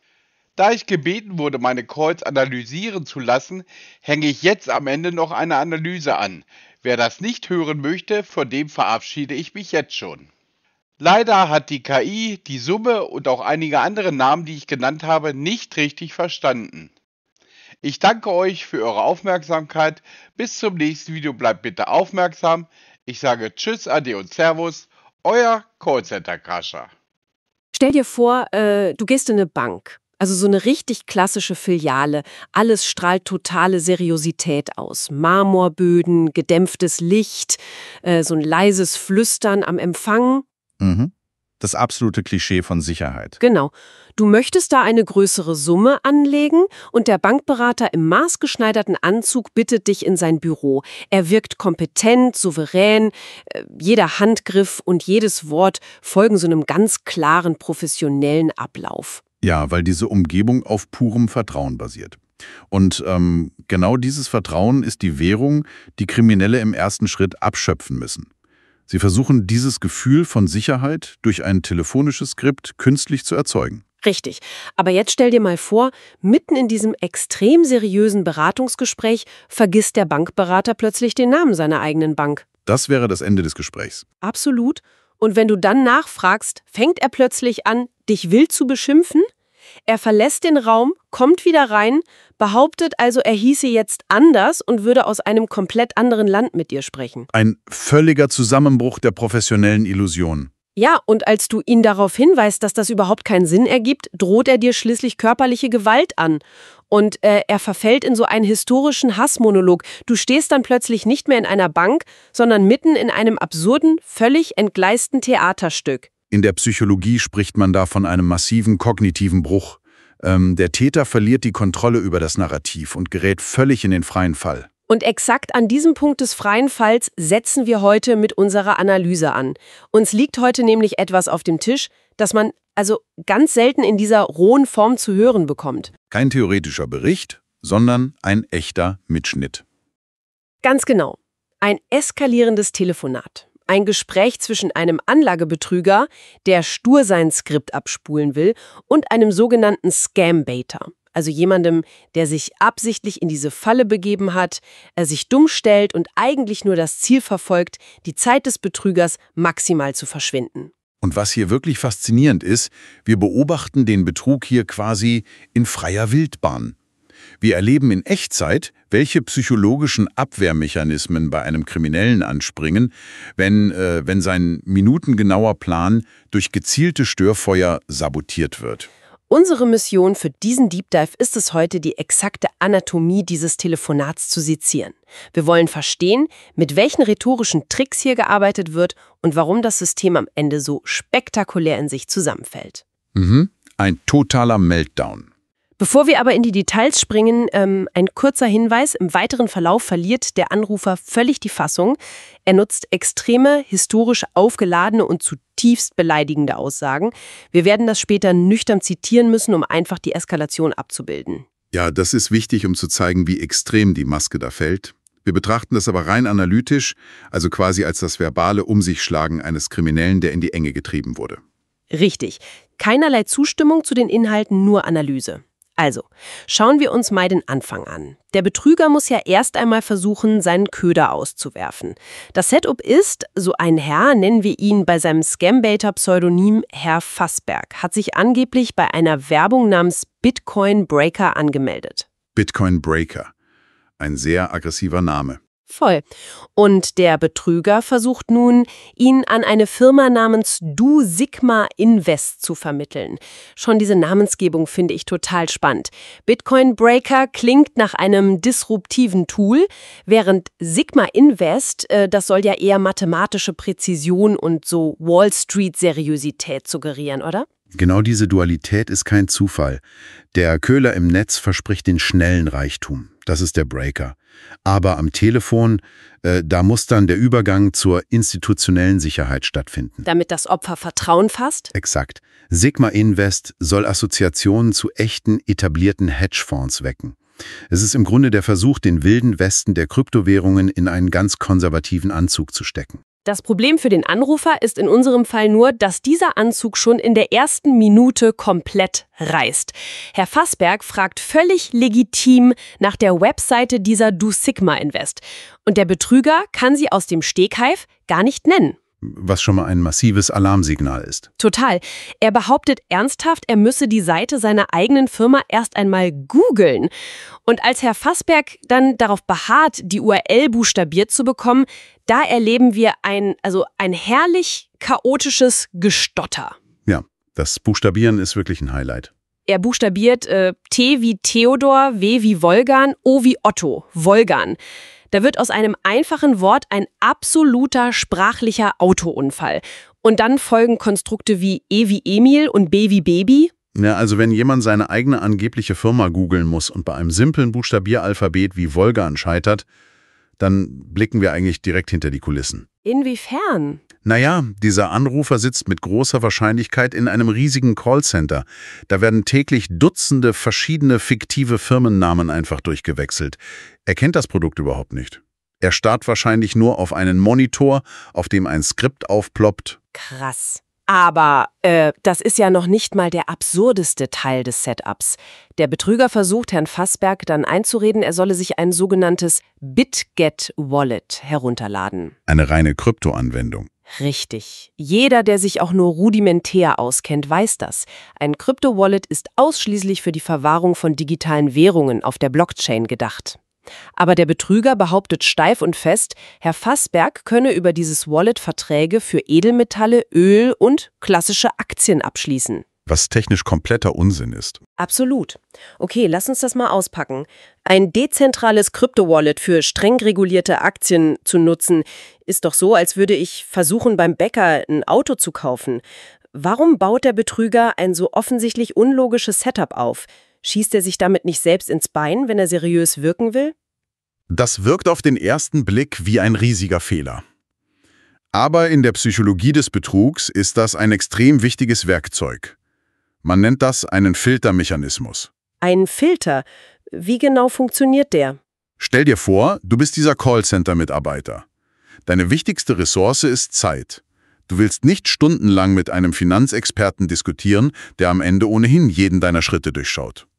Da ich gebeten wurde, meine Calls analysieren zu lassen, hänge ich jetzt am Ende noch eine Analyse an. Wer das nicht hören möchte, von dem verabschiede ich mich jetzt schon. Leider hat die K I die Summe und auch einige andere Namen, die ich genannt habe, nicht richtig verstanden. Ich danke euch für eure Aufmerksamkeit. Bis zum nächsten Video. Bleibt bitte aufmerksam. Ich sage Tschüss, Ade und Servus. Euer Callcenter Crasher. Stell dir vor, äh, du gehst in eine Bank. Also so eine richtig klassische Filiale. Alles strahlt totale Seriosität aus. Marmorböden, gedämpftes Licht, äh, so ein leises Flüstern am Empfang. Mhm. Das absolute Klischee von Sicherheit. Genau. Du möchtest da eine größere Summe anlegen und der Bankberater im maßgeschneiderten Anzug bittet dich in sein Büro. Er wirkt kompetent, souverän, äh, jeder Handgriff und jedes Wort folgen so einem ganz klaren, professionellen Ablauf. Ja, weil diese Umgebung auf purem Vertrauen basiert. Und ähm, genau dieses Vertrauen ist die Währung, die Kriminelle im ersten Schritt abschöpfen müssen. Sie versuchen, dieses Gefühl von Sicherheit durch ein telefonisches Skript künstlich zu erzeugen. Richtig. Aber jetzt stell dir mal vor, mitten in diesem extrem seriösen Beratungsgespräch vergisst der Bankberater plötzlich den Namen seiner eigenen Bank. Das wäre das Ende des Gesprächs. Absolut. Und wenn du dann nachfragst, fängt er plötzlich an, dich wild zu beschimpfen? Er verlässt den Raum, kommt wieder rein, behauptet also, er hieße jetzt anders und würde aus einem komplett anderen Land mit dir sprechen. Ein völliger Zusammenbruch der professionellen Illusion. Ja, und als du ihn darauf hinweist, dass das überhaupt keinen Sinn ergibt, droht er dir schließlich körperliche Gewalt an. Und äh, er verfällt in so einen historischen Hassmonolog. Du stehst dann plötzlich nicht mehr in einer Bank, sondern mitten in einem absurden, völlig entgleisten Theaterstück. In der Psychologie spricht man da von einem massiven kognitiven Bruch. Ähm, der Täter verliert die Kontrolle über das Narrativ und gerät völlig in den freien Fall. Und exakt an diesem Punkt des freien Falls setzen wir heute mit unserer Analyse an. Uns liegt heute nämlich etwas auf dem Tisch, das man also ganz selten in dieser rohen Form zu hören bekommt. Kein theoretischer Bericht, sondern ein echter Mitschnitt. Ganz genau. Ein eskalierendes Telefonat. Ein Gespräch zwischen einem Anlagebetrüger, der stur sein Skript abspulen will, und einem sogenannten Scam-Baiter. Also jemandem, der sich absichtlich in diese Falle begeben hat, er sich dumm stellt und eigentlich nur das Ziel verfolgt, die Zeit des Betrügers maximal zu verschwinden. Und was hier wirklich faszinierend ist, wir beobachten den Betrug hier quasi in freier Wildbahn. Wir erleben in Echtzeit, welche psychologischen Abwehrmechanismen bei einem Kriminellen anspringen, wenn, äh, wenn sein minutengenauer Plan durch gezielte Störfeuer sabotiert wird. Unsere Mission für diesen Deep Dive ist es heute, die exakte Anatomie dieses Telefonats zu sezieren. Wir wollen verstehen, mit welchen rhetorischen Tricks hier gearbeitet wird und warum das System am Ende so spektakulär in sich zusammenfällt. Mhm. Ein totaler Meltdown. Bevor wir aber in die Details springen, ähm, ein kurzer Hinweis. Im weiteren Verlauf verliert der Anrufer völlig die Fassung. Er nutzt extreme, historisch aufgeladene und zutiefst beleidigende Aussagen. Wir werden das später nüchtern zitieren müssen, um einfach die Eskalation abzubilden. Ja, das ist wichtig, um zu zeigen, wie extrem die Maske da fällt. Wir betrachten das aber rein analytisch, also quasi als das verbale Um-sich-Schlagen eines Kriminellen, der in die Enge getrieben wurde. Richtig. Keinerlei Zustimmung zu den Inhalten, nur Analyse. Also, schauen wir uns mal den Anfang an. Der Betrüger muss ja erst einmal versuchen, seinen Köder auszuwerfen. Das Setup ist, so ein Herr, nennen wir ihn bei seinem Scambaiter-Pseudonym Herr Fassberg, hat sich angeblich bei einer Werbung namens Bitcoin Breaker angemeldet. Bitcoin Breaker. Ein sehr aggressiver Name. Voll. Und der Betrüger versucht nun, ihn an eine Firma namens Du Sigma Invest zu vermitteln. Schon diese Namensgebung finde ich total spannend. Bitcoin Breaker klingt nach einem disruptiven Tool, während Sigma Invest, äh, das soll ja eher mathematische Präzision und so Wall Street-Seriosität suggerieren, oder? Genau diese Dualität ist kein Zufall. Der Köhler im Netz verspricht den schnellen Reichtum. Das ist der Breaker. Aber am Telefon, äh, da muss dann der Übergang zur institutionellen Sicherheit stattfinden. Damit das Opfer Vertrauen fasst? Exakt. Sigma Invest soll Assoziationen zu echten, etablierten Hedgefonds wecken. Es ist im Grunde der Versuch, den wilden Westen der Kryptowährungen in einen ganz konservativen Anzug zu stecken. Das Problem für den Anrufer ist in unserem Fall nur, dass dieser Anzug schon in der ersten Minute komplett reißt. Herr Fassberg fragt völlig legitim nach der Webseite dieser Du Sigma Invest. Und der Betrüger kann sie aus dem Stegreif gar nicht nennen. Was schon mal ein massives Alarmsignal ist. Total. Er behauptet ernsthaft, er müsse die Seite seiner eigenen Firma erst einmal googeln. Und als Herr Fassberg dann darauf beharrt, die U R L buchstabiert zu bekommen, da erleben wir ein, also ein herrlich chaotisches Gestotter. Ja, das Buchstabieren ist wirklich ein Highlight. Er buchstabiert äh, T wie Theodor, W wie Wolgan, O wie Otto, Wolgan. Da wird aus einem einfachen Wort ein absoluter sprachlicher Autounfall. Und dann folgen Konstrukte wie E wie Emil und B wie Baby. Ja, also wenn jemand seine eigene angebliche Firma googeln muss und bei einem simplen Buchstabieralphabet wie Wolgan scheitert, dann blicken wir eigentlich direkt hinter die Kulissen. Inwiefern? Naja, dieser Anrufer sitzt mit großer Wahrscheinlichkeit in einem riesigen Callcenter. Da werden täglich Dutzende verschiedene fiktive Firmennamen einfach durchgewechselt. Er kennt das Produkt überhaupt nicht. Er starrt wahrscheinlich nur auf einen Monitor, auf dem ein Skript aufploppt. Krass. Aber äh, das ist ja noch nicht mal der absurdeste Teil des Setups. Der Betrüger versucht, Herrn Fassberg dann einzureden, er solle sich ein sogenanntes BitGet-Wallet herunterladen. Eine reine Kryptoanwendung. Richtig. Jeder, der sich auch nur rudimentär auskennt, weiß das. Ein Krypto-Wallet ist ausschließlich für die Verwahrung von digitalen Währungen auf der Blockchain gedacht. Aber der Betrüger behauptet steif und fest, Herr Fassberg könne über dieses Wallet Verträge für Edelmetalle, Öl und klassische Aktien abschließen. Was technisch kompletter Unsinn ist. Absolut. Okay, lass uns das mal auspacken. Ein dezentrales Krypto-Wallet für streng regulierte Aktien zu nutzen, ist doch so, als würde ich versuchen, beim Bäcker ein Auto zu kaufen. Warum baut der Betrüger ein so offensichtlich unlogisches Setup auf? Schießt er sich damit nicht selbst ins Bein, wenn er seriös wirken will? Das wirkt auf den ersten Blick wie ein riesiger Fehler. Aber in der Psychologie des Betrugs ist das ein extrem wichtiges Werkzeug. Man nennt das einen Filtermechanismus. Ein Filter? Wie genau funktioniert der? Stell dir vor, du bist dieser Callcenter-Mitarbeiter. Deine wichtigste Ressource ist Zeit. Du willst nicht stundenlang mit einem Finanzexperten diskutieren, der am Ende ohnehin jeden deiner Schritte durchschaut.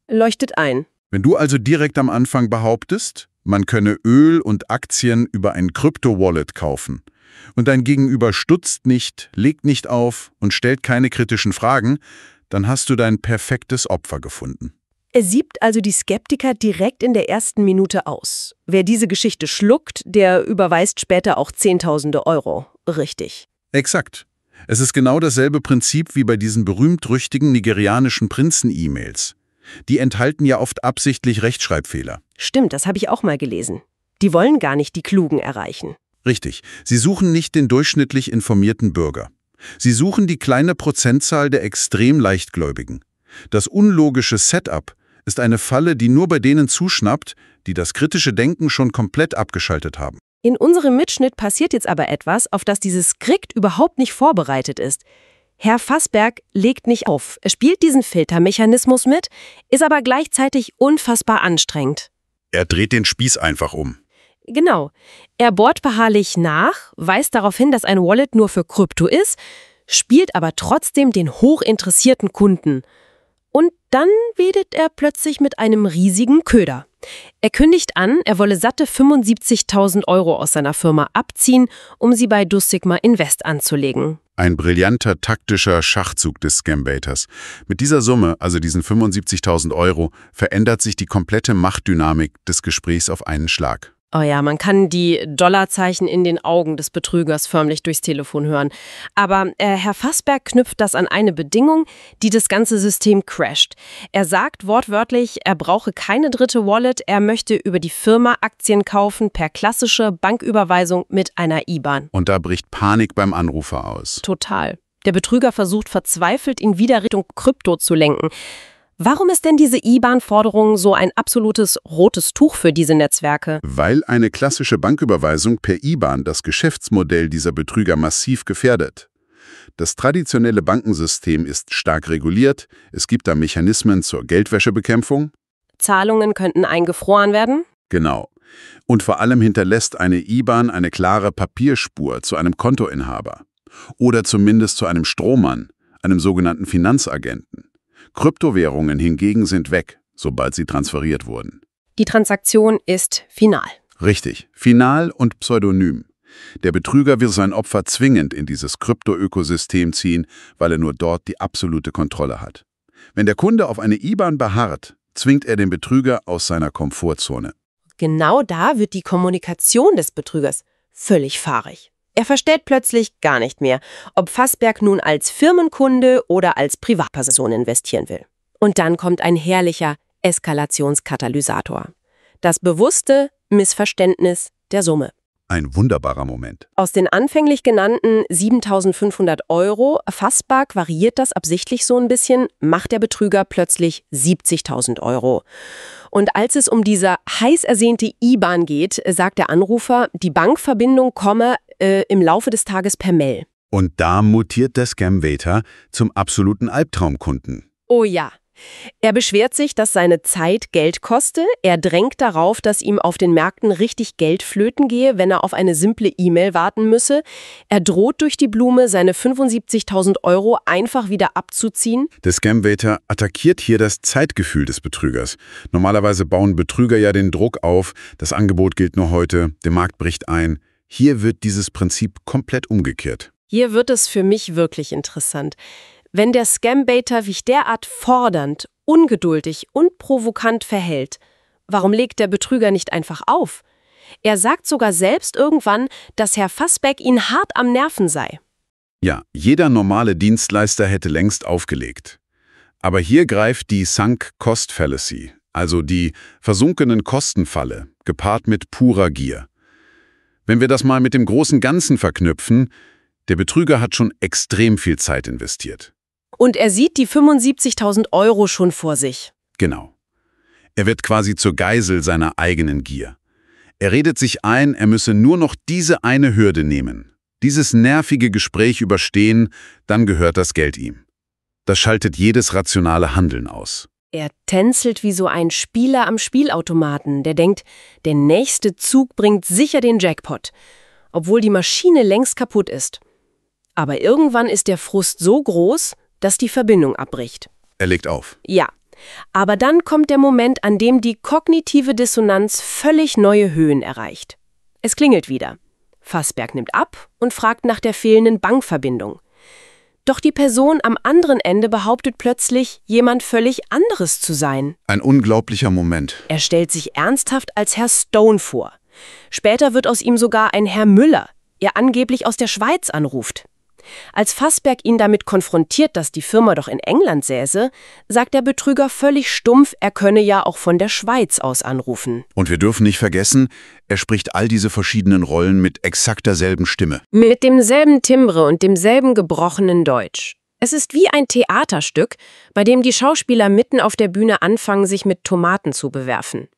Leuchtet ein. Wenn du also direkt am Anfang behauptest, man könne Öl und Aktien über ein Krypto-Wallet kaufen und dein Gegenüber stutzt nicht, legt nicht auf und stellt keine kritischen Fragen, dann hast du dein perfektes Opfer gefunden. Er siebt also die Skeptiker direkt in der ersten Minute aus. Wer diese Geschichte schluckt, der überweist später auch Zehntausende Euro. Richtig. Exakt. Es ist genau dasselbe Prinzip wie bei diesen berühmt-rüchtigen nigerianischen Prinzen-E-Mails. Die enthalten ja oft absichtlich Rechtschreibfehler. Stimmt, das habe ich auch mal gelesen. Die wollen gar nicht die Klugen erreichen. Richtig. Sie suchen nicht den durchschnittlich informierten Bürger. Sie suchen die kleine Prozentzahl der extrem Leichtgläubigen. Das unlogische Setup ist eine Falle, die nur bei denen zuschnappt, die das kritische Denken schon komplett abgeschaltet haben. In unserem Mitschnitt passiert jetzt aber etwas, auf das dieses Skript überhaupt nicht vorbereitet ist. Herr Fassberg legt nicht auf. Er spielt diesen Filtermechanismus mit, ist aber gleichzeitig unfassbar anstrengend. Er dreht den Spieß einfach um. Genau. Er bohrt beharrlich nach, weist darauf hin, dass ein Wallet nur für Krypto ist, spielt aber trotzdem den hochinteressierten Kunden. Und dann wedelt er plötzlich mit einem riesigen Köder. Er kündigt an, er wolle satte fünfundsiebzigtausend Euro aus seiner Firma abziehen, um sie bei Dussigma Invest anzulegen. Ein brillanter taktischer Schachzug des Scambaiters. Mit dieser Summe, also diesen fünfundsiebzigtausend Euro, verändert sich die komplette Machtdynamik des Gesprächs auf einen Schlag. Oh ja, man kann die Dollarzeichen in den Augen des Betrügers förmlich durchs Telefon hören. Aber äh, Herr Fassberg knüpft das an eine Bedingung, die das ganze System crasht. Er sagt wortwörtlich, er brauche keine dritte Wallet, er möchte über die Firma Aktien kaufen per klassische Banküberweisung mit einer I B A N. Und da bricht Panik beim Anrufer aus. Total. Der Betrüger versucht verzweifelt, ihn wieder Richtung Krypto zu lenken. Warum ist denn diese I B A N-Forderung so ein absolutes rotes Tuch für diese Netzwerke? Weil eine klassische Banküberweisung per I B A N das Geschäftsmodell dieser Betrüger massiv gefährdet. Das traditionelle Bankensystem ist stark reguliert, es gibt da Mechanismen zur Geldwäschebekämpfung. Zahlungen könnten eingefroren werden? Genau. Und vor allem hinterlässt eine I B A N eine klare Papierspur zu einem Kontoinhaber. Oder zumindest zu einem Strohmann, einem sogenannten Finanzagenten. Kryptowährungen hingegen sind weg, sobald sie transferiert wurden. Die Transaktion ist final. Richtig, final und pseudonym. Der Betrüger will sein Opfer zwingend in dieses Krypto-Ökosystem ziehen, weil er nur dort die absolute Kontrolle hat. Wenn der Kunde auf eine I B A N beharrt, zwingt er den Betrüger aus seiner Komfortzone. Genau da wird die Kommunikation des Betrügers völlig fahrig. Er versteht plötzlich gar nicht mehr, ob Fassberg nun als Firmenkunde oder als Privatperson investieren will. Und dann kommt ein herrlicher Eskalationskatalysator. Das bewusste Missverständnis der Summe. Ein wunderbarer Moment. Aus den anfänglich genannten siebentausendfünfhundert Euro, Fassberg variiert das absichtlich so ein bisschen, macht der Betrüger plötzlich siebzigtausend Euro. Und als es um diese heiß ersehnte I B A N geht, sagt der Anrufer, die Bankverbindung komme äh, im Laufe des Tages per Mail. Und da mutiert der Scambaiter zum absoluten Albtraumkunden. Oh ja. Er beschwert sich, dass seine Zeit Geld koste. Er drängt darauf, dass ihm auf den Märkten richtig Geld flöten gehe, wenn er auf eine simple E-Mail warten müsse. Er droht durch die Blume, seine fünfundsiebzigtausend Euro einfach wieder abzuziehen. Der Scambaiter attackiert hier das Zeitgefühl des Betrügers. Normalerweise bauen Betrüger ja den Druck auf, das Angebot gilt nur heute, der Markt bricht ein. Hier wird dieses Prinzip komplett umgekehrt. Hier wird es für mich wirklich interessant. Wenn der Scambaiter sich derart fordernd, ungeduldig und provokant verhält, warum legt der Betrüger nicht einfach auf? Er sagt sogar selbst irgendwann, dass Herr Fassberg ihn hart am Nerven sei. Ja, jeder normale Dienstleister hätte längst aufgelegt. Aber hier greift die Sunk Cost Fallacy, also die versunkenen Kostenfalle, gepaart mit purer Gier. Wenn wir das mal mit dem großen Ganzen verknüpfen, der Betrüger hat schon extrem viel Zeit investiert. Und er sieht die fünfundsiebzigtausend Euro schon vor sich. Genau. Er wird quasi zur Geisel seiner eigenen Gier. Er redet sich ein, er müsse nur noch diese eine Hürde nehmen, dieses nervige Gespräch überstehen, dann gehört das Geld ihm. Das schaltet jedes rationale Handeln aus. Er tänzelt wie so ein Spieler am Spielautomaten, der denkt, der nächste Zug bringt sicher den Jackpot, obwohl die Maschine längst kaputt ist. Aber irgendwann ist der Frust so groß, dass die Verbindung abbricht. Er legt auf. Ja, Aber dann kommt der Moment, an dem die kognitive Dissonanz völlig neue Höhen erreicht. Es klingelt wieder. Fassberg nimmt ab und fragt nach der fehlenden Bankverbindung. Doch die Person am anderen Ende behauptet plötzlich, jemand völlig anderes zu sein. Ein unglaublicher Moment. Er stellt sich ernsthaft als Herr Stone vor. Später wird aus ihm sogar ein Herr Müller, der angeblich aus der Schweiz anruft. Als Fassberg ihn damit konfrontiert, dass die Firma doch in England säße, sagt der Betrüger völlig stumpf, er könne ja auch von der Schweiz aus anrufen. Und wir dürfen nicht vergessen, er spricht all diese verschiedenen Rollen mit exakt derselben Stimme. Mit demselben Timbre und demselben gebrochenen Deutsch. Es ist wie ein Theaterstück, bei dem die Schauspieler mitten auf der Bühne anfangen, sich mit Tomaten zu bewerfen.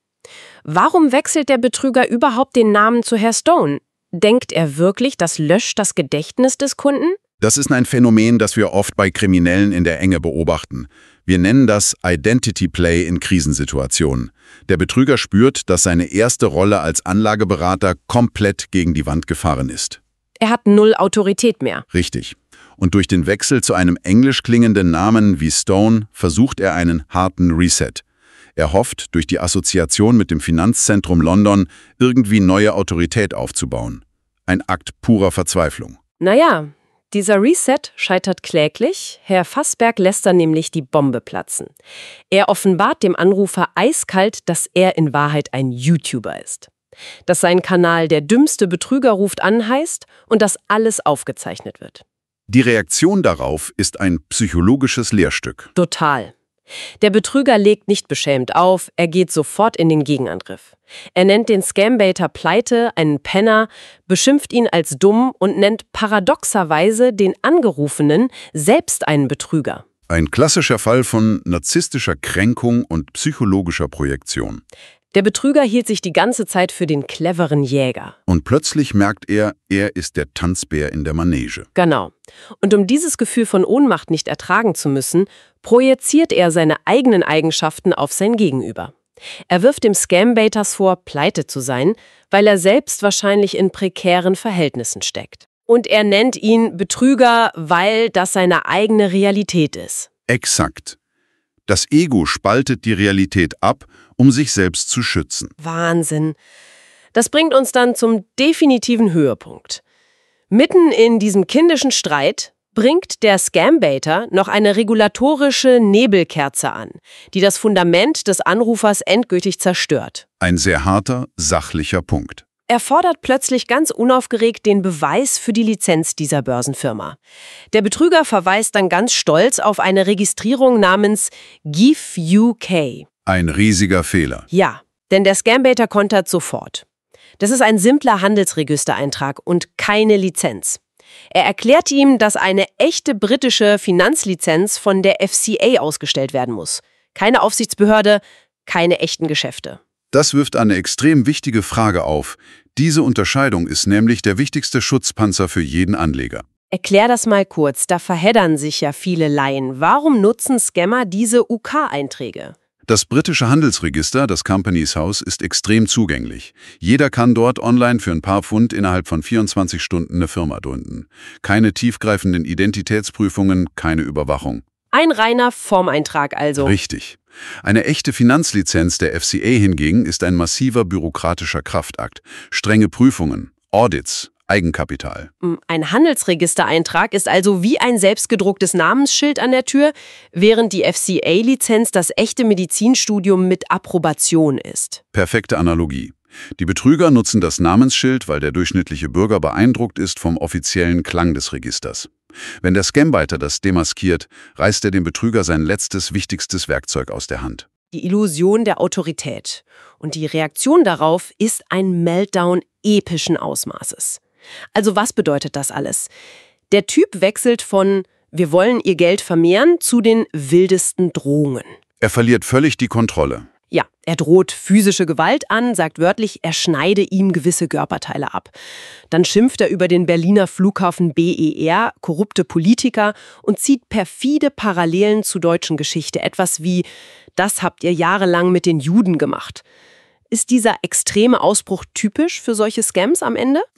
Warum wechselt der Betrüger überhaupt den Namen zu Herr Stone? Denkt er wirklich, das löscht das Gedächtnis des Kunden? Das ist ein Phänomen, das wir oft bei Kriminellen in der Enge beobachten. Wir nennen das Identity Play in Krisensituationen. Der Betrüger spürt, dass seine erste Rolle als Anlageberater komplett gegen die Wand gefahren ist. Er hat null Autorität mehr. Richtig. Und durch den Wechsel zu einem englisch klingenden Namen wie Stone versucht er einen harten Reset. Er hofft, durch die Assoziation mit dem Finanzzentrum London irgendwie neue Autorität aufzubauen. Ein Akt purer Verzweiflung. Naja, dieser Reset scheitert kläglich. Herr Fassberg lässt dann nämlich die Bombe platzen. Er offenbart dem Anrufer eiskalt, dass er in Wahrheit ein YouTuber ist. Dass sein Kanal Der dümmste Betrüger ruft an heißt und dass alles aufgezeichnet wird. Die Reaktion darauf ist ein psychologisches Lehrstück. Total. Der Betrüger legt nicht beschämt auf, er geht sofort in den Gegenangriff. Er nennt den Scambaiter pleite, einen Penner, beschimpft ihn als dumm und nennt paradoxerweise den Angerufenen selbst einen Betrüger. Ein klassischer Fall von narzisstischer Kränkung und psychologischer Projektion. Der Betrüger hielt sich die ganze Zeit für den cleveren Jäger. Und plötzlich merkt er, er ist der Tanzbär in der Manege. Genau. Und um dieses Gefühl von Ohnmacht nicht ertragen zu müssen, projiziert er seine eigenen Eigenschaften auf sein Gegenüber. Er wirft dem Scambaiters vor, pleite zu sein, weil er selbst wahrscheinlich in prekären Verhältnissen steckt. Und er nennt ihn Betrüger, weil das seine eigene Realität ist. Exakt. Das Ego spaltet die Realität ab, um sich selbst zu schützen. Wahnsinn. Das bringt uns dann zum definitiven Höhepunkt. Mitten in diesem kindischen Streit bringt der Scambaiter noch eine regulatorische Nebelkerze an, die das Fundament des Anrufers endgültig zerstört. Ein sehr harter, sachlicher Punkt. Er fordert plötzlich ganz unaufgeregt den Beweis für die Lizenz dieser Börsenfirma. Der Betrüger verweist dann ganz stolz auf eine Registrierung namens G I F U K. Ein riesiger Fehler. Ja, denn der Scambaiter kontert sofort. Das ist ein simpler Handelsregistereintrag und keine Lizenz. Er erklärt ihm, dass eine echte britische Finanzlizenz von der F C A ausgestellt werden muss. Keine Aufsichtsbehörde, keine echten Geschäfte. Das wirft eine extrem wichtige Frage auf. Diese Unterscheidung ist nämlich der wichtigste Schutzpanzer für jeden Anleger. Erklär das mal kurz, da verheddern sich ja viele Laien. Warum nutzen Scammer diese U K-Einträge? Das britische Handelsregister, das Companies House, ist extrem zugänglich. Jeder kann dort online für ein paar Pfund innerhalb von vierundzwanzig Stunden eine Firma gründen. Keine tiefgreifenden Identitätsprüfungen, keine Überwachung. Ein reiner Formeintrag also. Richtig. Eine echte Finanzlizenz der F C A hingegen ist ein massiver bürokratischer Kraftakt. Strenge Prüfungen, Audits, Eigenkapital. Ein Handelsregistereintrag ist also wie ein selbstgedrucktes Namensschild an der Tür, während die F C A-Lizenz das echte Medizinstudium mit Approbation ist. Perfekte Analogie. Die Betrüger nutzen das Namensschild, weil der durchschnittliche Bürger beeindruckt ist vom offiziellen Klang des Registers. Wenn der Scambaiter das demaskiert, reißt er dem Betrüger sein letztes, wichtigstes Werkzeug aus der Hand. Die Illusion der Autorität. Und die Reaktion darauf ist ein Meltdown epischen Ausmaßes. Also was bedeutet das alles? Der Typ wechselt von „Wir wollen Ihr Geld vermehren" zu den wildesten Drohungen. Er verliert völlig die Kontrolle. Ja, er droht physische Gewalt an, sagt wörtlich, er schneide ihm gewisse Körperteile ab. Dann schimpft er über den Berliner Flughafen B E R, korrupte Politiker und zieht perfide Parallelen zur deutschen Geschichte. Etwas wie, das habt ihr jahrelang mit den Juden gemacht. Ist dieser extreme Ausbruch typisch für solche Scams am Ende? Ja,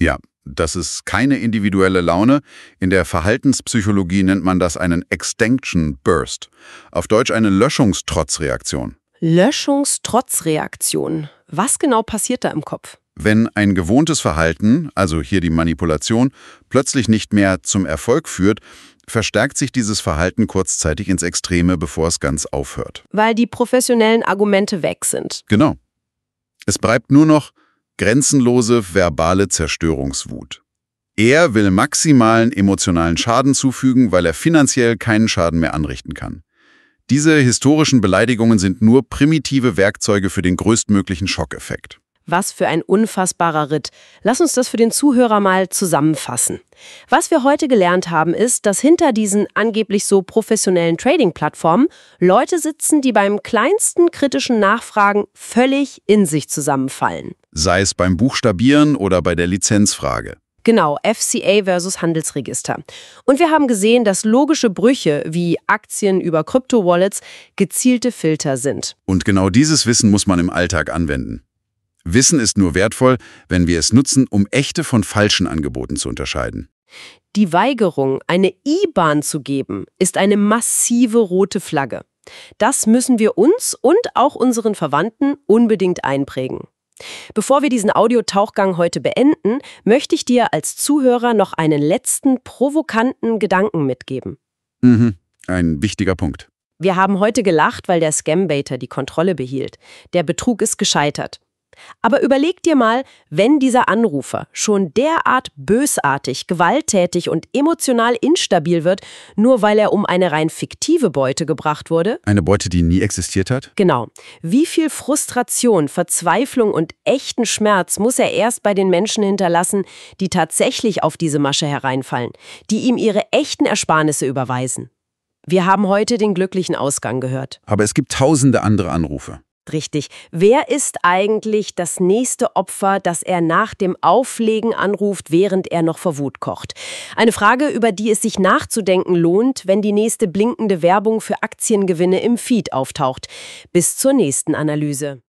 Das ist keine individuelle Laune. In der Verhaltenspsychologie nennt man das einen Extinction Burst. Auf Deutsch eine Löschungstrotzreaktion. Löschungstrotzreaktion. Was genau passiert da im Kopf? Wenn ein gewohntes Verhalten, also hier die Manipulation, plötzlich nicht mehr zum Erfolg führt, verstärkt sich dieses Verhalten kurzzeitig ins Extreme, bevor es ganz aufhört. Weil die professionellen Argumente weg sind. Genau. Es bleibt nur noch grenzenlose verbale Zerstörungswut. Er will maximalen emotionalen Schaden zufügen, weil er finanziell keinen Schaden mehr anrichten kann. Diese historischen Beleidigungen sind nur primitive Werkzeuge für den größtmöglichen Schockeffekt. Was für ein unfassbarer Ritt. Lass uns das für den Zuhörer mal zusammenfassen. Was wir heute gelernt haben, ist, dass hinter diesen angeblich so professionellen Trading-Plattformen Leute sitzen, die beim kleinsten kritischen Nachfragen völlig in sich zusammenfallen. Sei es beim Buchstabieren oder bei der Lizenzfrage. Genau, F C A versus Handelsregister. Und wir haben gesehen, dass logische Brüche wie Aktien über Kryptowallets gezielte Filter sind. Und genau dieses Wissen muss man im Alltag anwenden. Wissen ist nur wertvoll, wenn wir es nutzen, um echte von falschen Angeboten zu unterscheiden. Die Weigerung, eine I B A N zu geben, ist eine massive rote Flagge. Das müssen wir uns und auch unseren Verwandten unbedingt einprägen. Bevor wir diesen Audiotauchgang heute beenden, möchte ich dir als Zuhörer noch einen letzten provokanten Gedanken mitgeben. Mhm, ein wichtiger Punkt. Wir haben heute gelacht, weil der Scambaiter die Kontrolle behielt. Der Betrug ist gescheitert. Aber überleg dir mal, wenn dieser Anrufer schon derart bösartig, gewalttätig und emotional instabil wird, nur weil er um eine rein fiktive Beute gebracht wurde. Eine Beute, die nie existiert hat? Genau. Wie viel Frustration, Verzweiflung und echten Schmerz muss er erst bei den Menschen hinterlassen, die tatsächlich auf diese Masche hereinfallen, die ihm ihre echten Ersparnisse überweisen? Wir haben heute den glücklichen Ausgang gehört. Aber es gibt tausende andere Anrufe. Richtig. Wer ist eigentlich das nächste Opfer, das er nach dem Auflegen anruft, während er noch vor Wut kocht? Eine Frage, über die es sich nachzudenken lohnt, wenn die nächste blinkende Werbung für Aktiengewinne im Feed auftaucht. Bis zur nächsten Analyse.